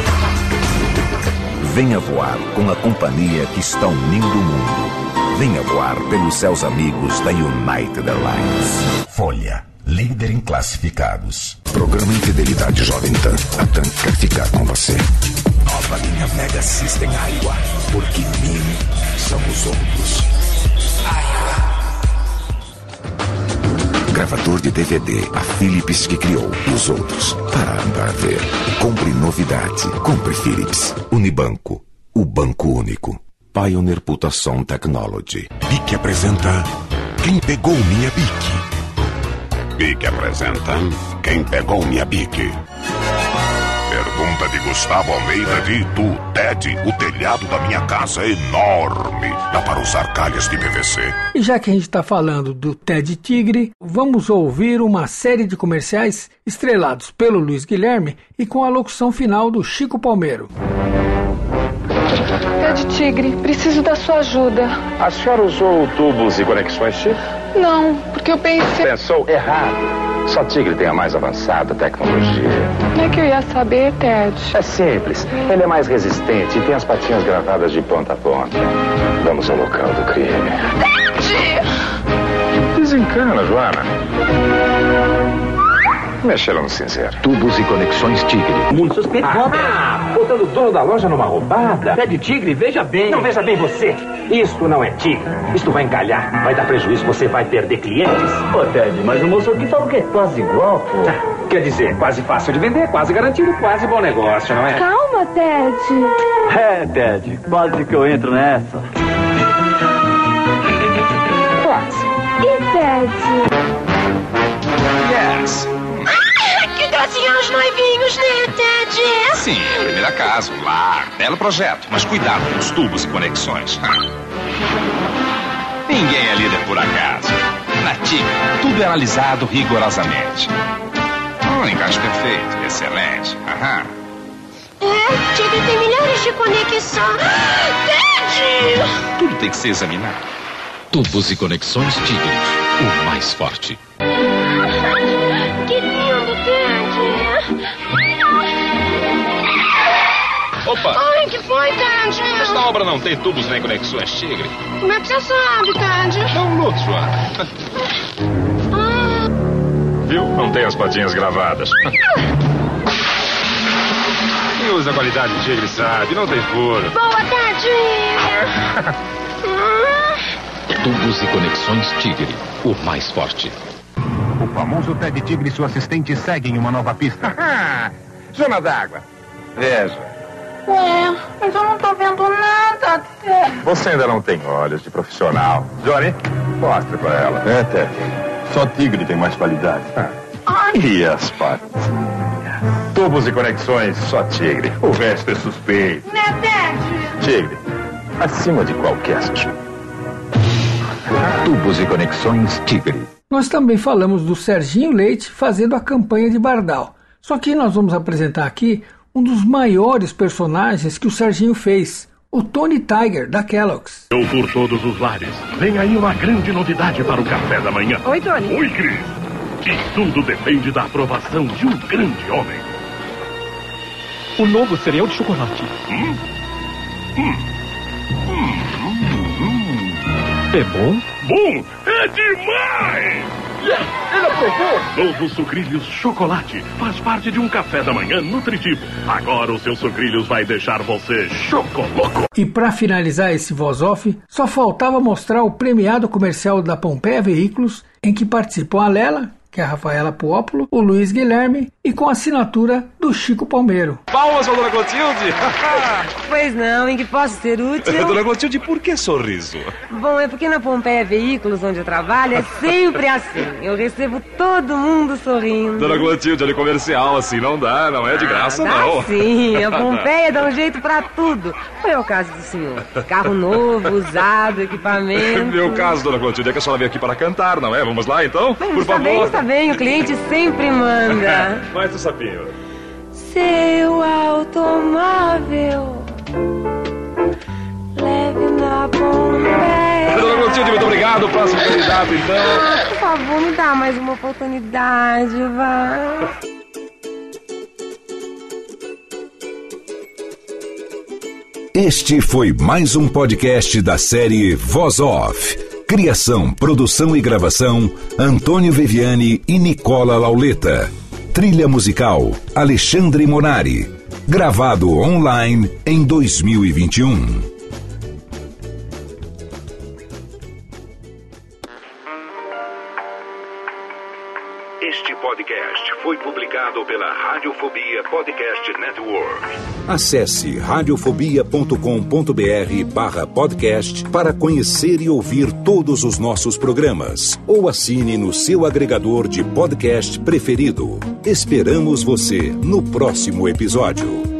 Venha voar com a companhia que está unindo o mundo. Venha voar pelos seus amigos da United Airlines. Folha, líder em classificados. Programa em fidelidade Jovem Tan. A TAM quer ficar com você. Nova linha Mega System Aiwa. Porque mil são os outros. Gravador de D V D, a Philips que criou, e os outros, para andar ver. Compre novidade, compre Philips. Unibanco, o banco único. Pioneer Putação Technology. Bic apresenta Quem Pegou Minha Bic. Bic apresenta Quem Pegou Minha Bic. Pergunta de Gustavo Almeida de Itu. Ted, o telhado da minha casa é enorme. Dá para usar calhas de P V C. E já que a gente está falando do Ted Tigre, vamos ouvir uma série de comerciais estrelados pelo Luiz Guilherme e com a locução final do Chico Palmeiro. Ted Tigre, preciso da sua ajuda. A senhora usou tubos e conexões X? Não, porque eu pensei... Pensou errado. Só Tigre tem a mais avançada tecnologia. Como é que eu ia saber, Ted? É simples. Ele é mais resistente e tem as patinhas gravadas de ponta a ponta. Vamos ao local do crime. Ted! Desencana, Joana. Mexeram no cinzeiro. Tubos e conexões Tigre. Muito suspeito. Ah, botando o dono da loja numa roubada. Ted Tigre, veja bem. Não, veja bem você. Isto não é Tigre. Isto vai encalhar. Vai dar prejuízo. Você vai perder clientes. Ô, Ted, mas o moço aqui falou que é quase igual, pô. Ah, quer dizer, quase fácil de vender, quase garantido, quase bom negócio, não é? Calma, Ted. É, Ted. Quase que eu entro nessa. Quase. E Ted? Yes. Que gracinha os noivinhos, né, Ted? Sim, primeira casa, um lar, belo projeto, mas cuidado com os tubos e conexões. Ninguém é líder por acaso. Na Tigre, tudo é analisado rigorosamente. Um encaixe perfeito, excelente. Aham. É, Tigre tem milhares de conexões. Ted! Tudo tem que ser examinado. Tubos e conexões Tigre, o mais forte. Que lindo, Ted! Opa! Ai, que foi, Ted? Esta obra não tem tubos nem conexões Tigre. Como é que você sabe, Ted? É um luto, Joana. Ah. Viu? Não tem as patinhas gravadas. Quem usa a qualidade Tigre sabe, não tem furo. Boa, Ted! Tubos e conexões Tigre, o mais forte. O famoso Ted Tigre e seu assistente seguem uma nova pista. Zona d'água. Veja. Ué, mas eu não tô vendo nada, Ted. Você ainda não tem olhos de profissional. Johnny, mostre pra ela. É, Ted. Só Tigre tem mais qualidade. Ai. E as patas? Tubos e conexões, só Tigre. O resto é suspeito. Né, Ted? Tigre, acima de qualquer tipo. Tubos e conexões Tigre. Nós também falamos do Serginho Leite fazendo a campanha de Bardal. Só que nós vamos apresentar aqui um dos maiores personagens que o Serginho fez, o Tony Tiger, da Kellogg's. Eu por todos os lares. Vem aí uma grande novidade para o café da manhã. Oi, Tony. Oi, Cris. E tudo depende da aprovação de um grande homem. O novo cereal de chocolate. Hum? Hum. Hum. Hum. É bom? Bom! É demais! Yes! Ele aprovou! Novo Sucrilhos Chocolate faz parte de um café da manhã nutritivo. Agora o seu Sucrilhos vai deixar você chocoloco. E para finalizar esse Voz Off, só faltava mostrar o premiado comercial da Pompeia Veículos, em que participam a Lela, que é a Rafaela Puópolo, o Luiz Guilherme e com a assinatura do Chico Palmeiro. Palmas para a Dona Clotilde! Pois não, em que posso ser útil? Dona Clotilde, por que sorriso? Bom, é porque na Pompeia Veículos, onde eu trabalho, é sempre assim. Eu recebo todo mundo sorrindo. Dona Clotilde, olha, comercial assim não dá, não é de graça, ah, dá não. Sim, a Pompeia dá um jeito pra tudo. Qual é o caso do senhor? Carro novo, usado, equipamento... Meu caso, Dona Clotilde, é que a senhora veio aqui para cantar, não é? Vamos lá, então? Mas por está favor. bem, está bem, o cliente sempre manda. Mais um sapinho. Seu automóvel leve na Pompeia. Dona Clotilde, muito obrigado. Próximo candidato, então. Ah, por favor, me dá mais uma oportunidade, vai. Este foi mais um podcast da série Voz Off. Criação, produção e gravação, Antônio Viviani e Nicola Lauleta. Trilha musical, Alexandre Monari. Gravado online em dois mil e vinte e um. Este podcast foi publicado pela Radiofobia Podcast Network. Acesse radiofobia ponto com ponto br barra podcast para conhecer e ouvir todos os nossos programas. Ou assine no seu agregador de podcast preferido. Esperamos você no próximo episódio.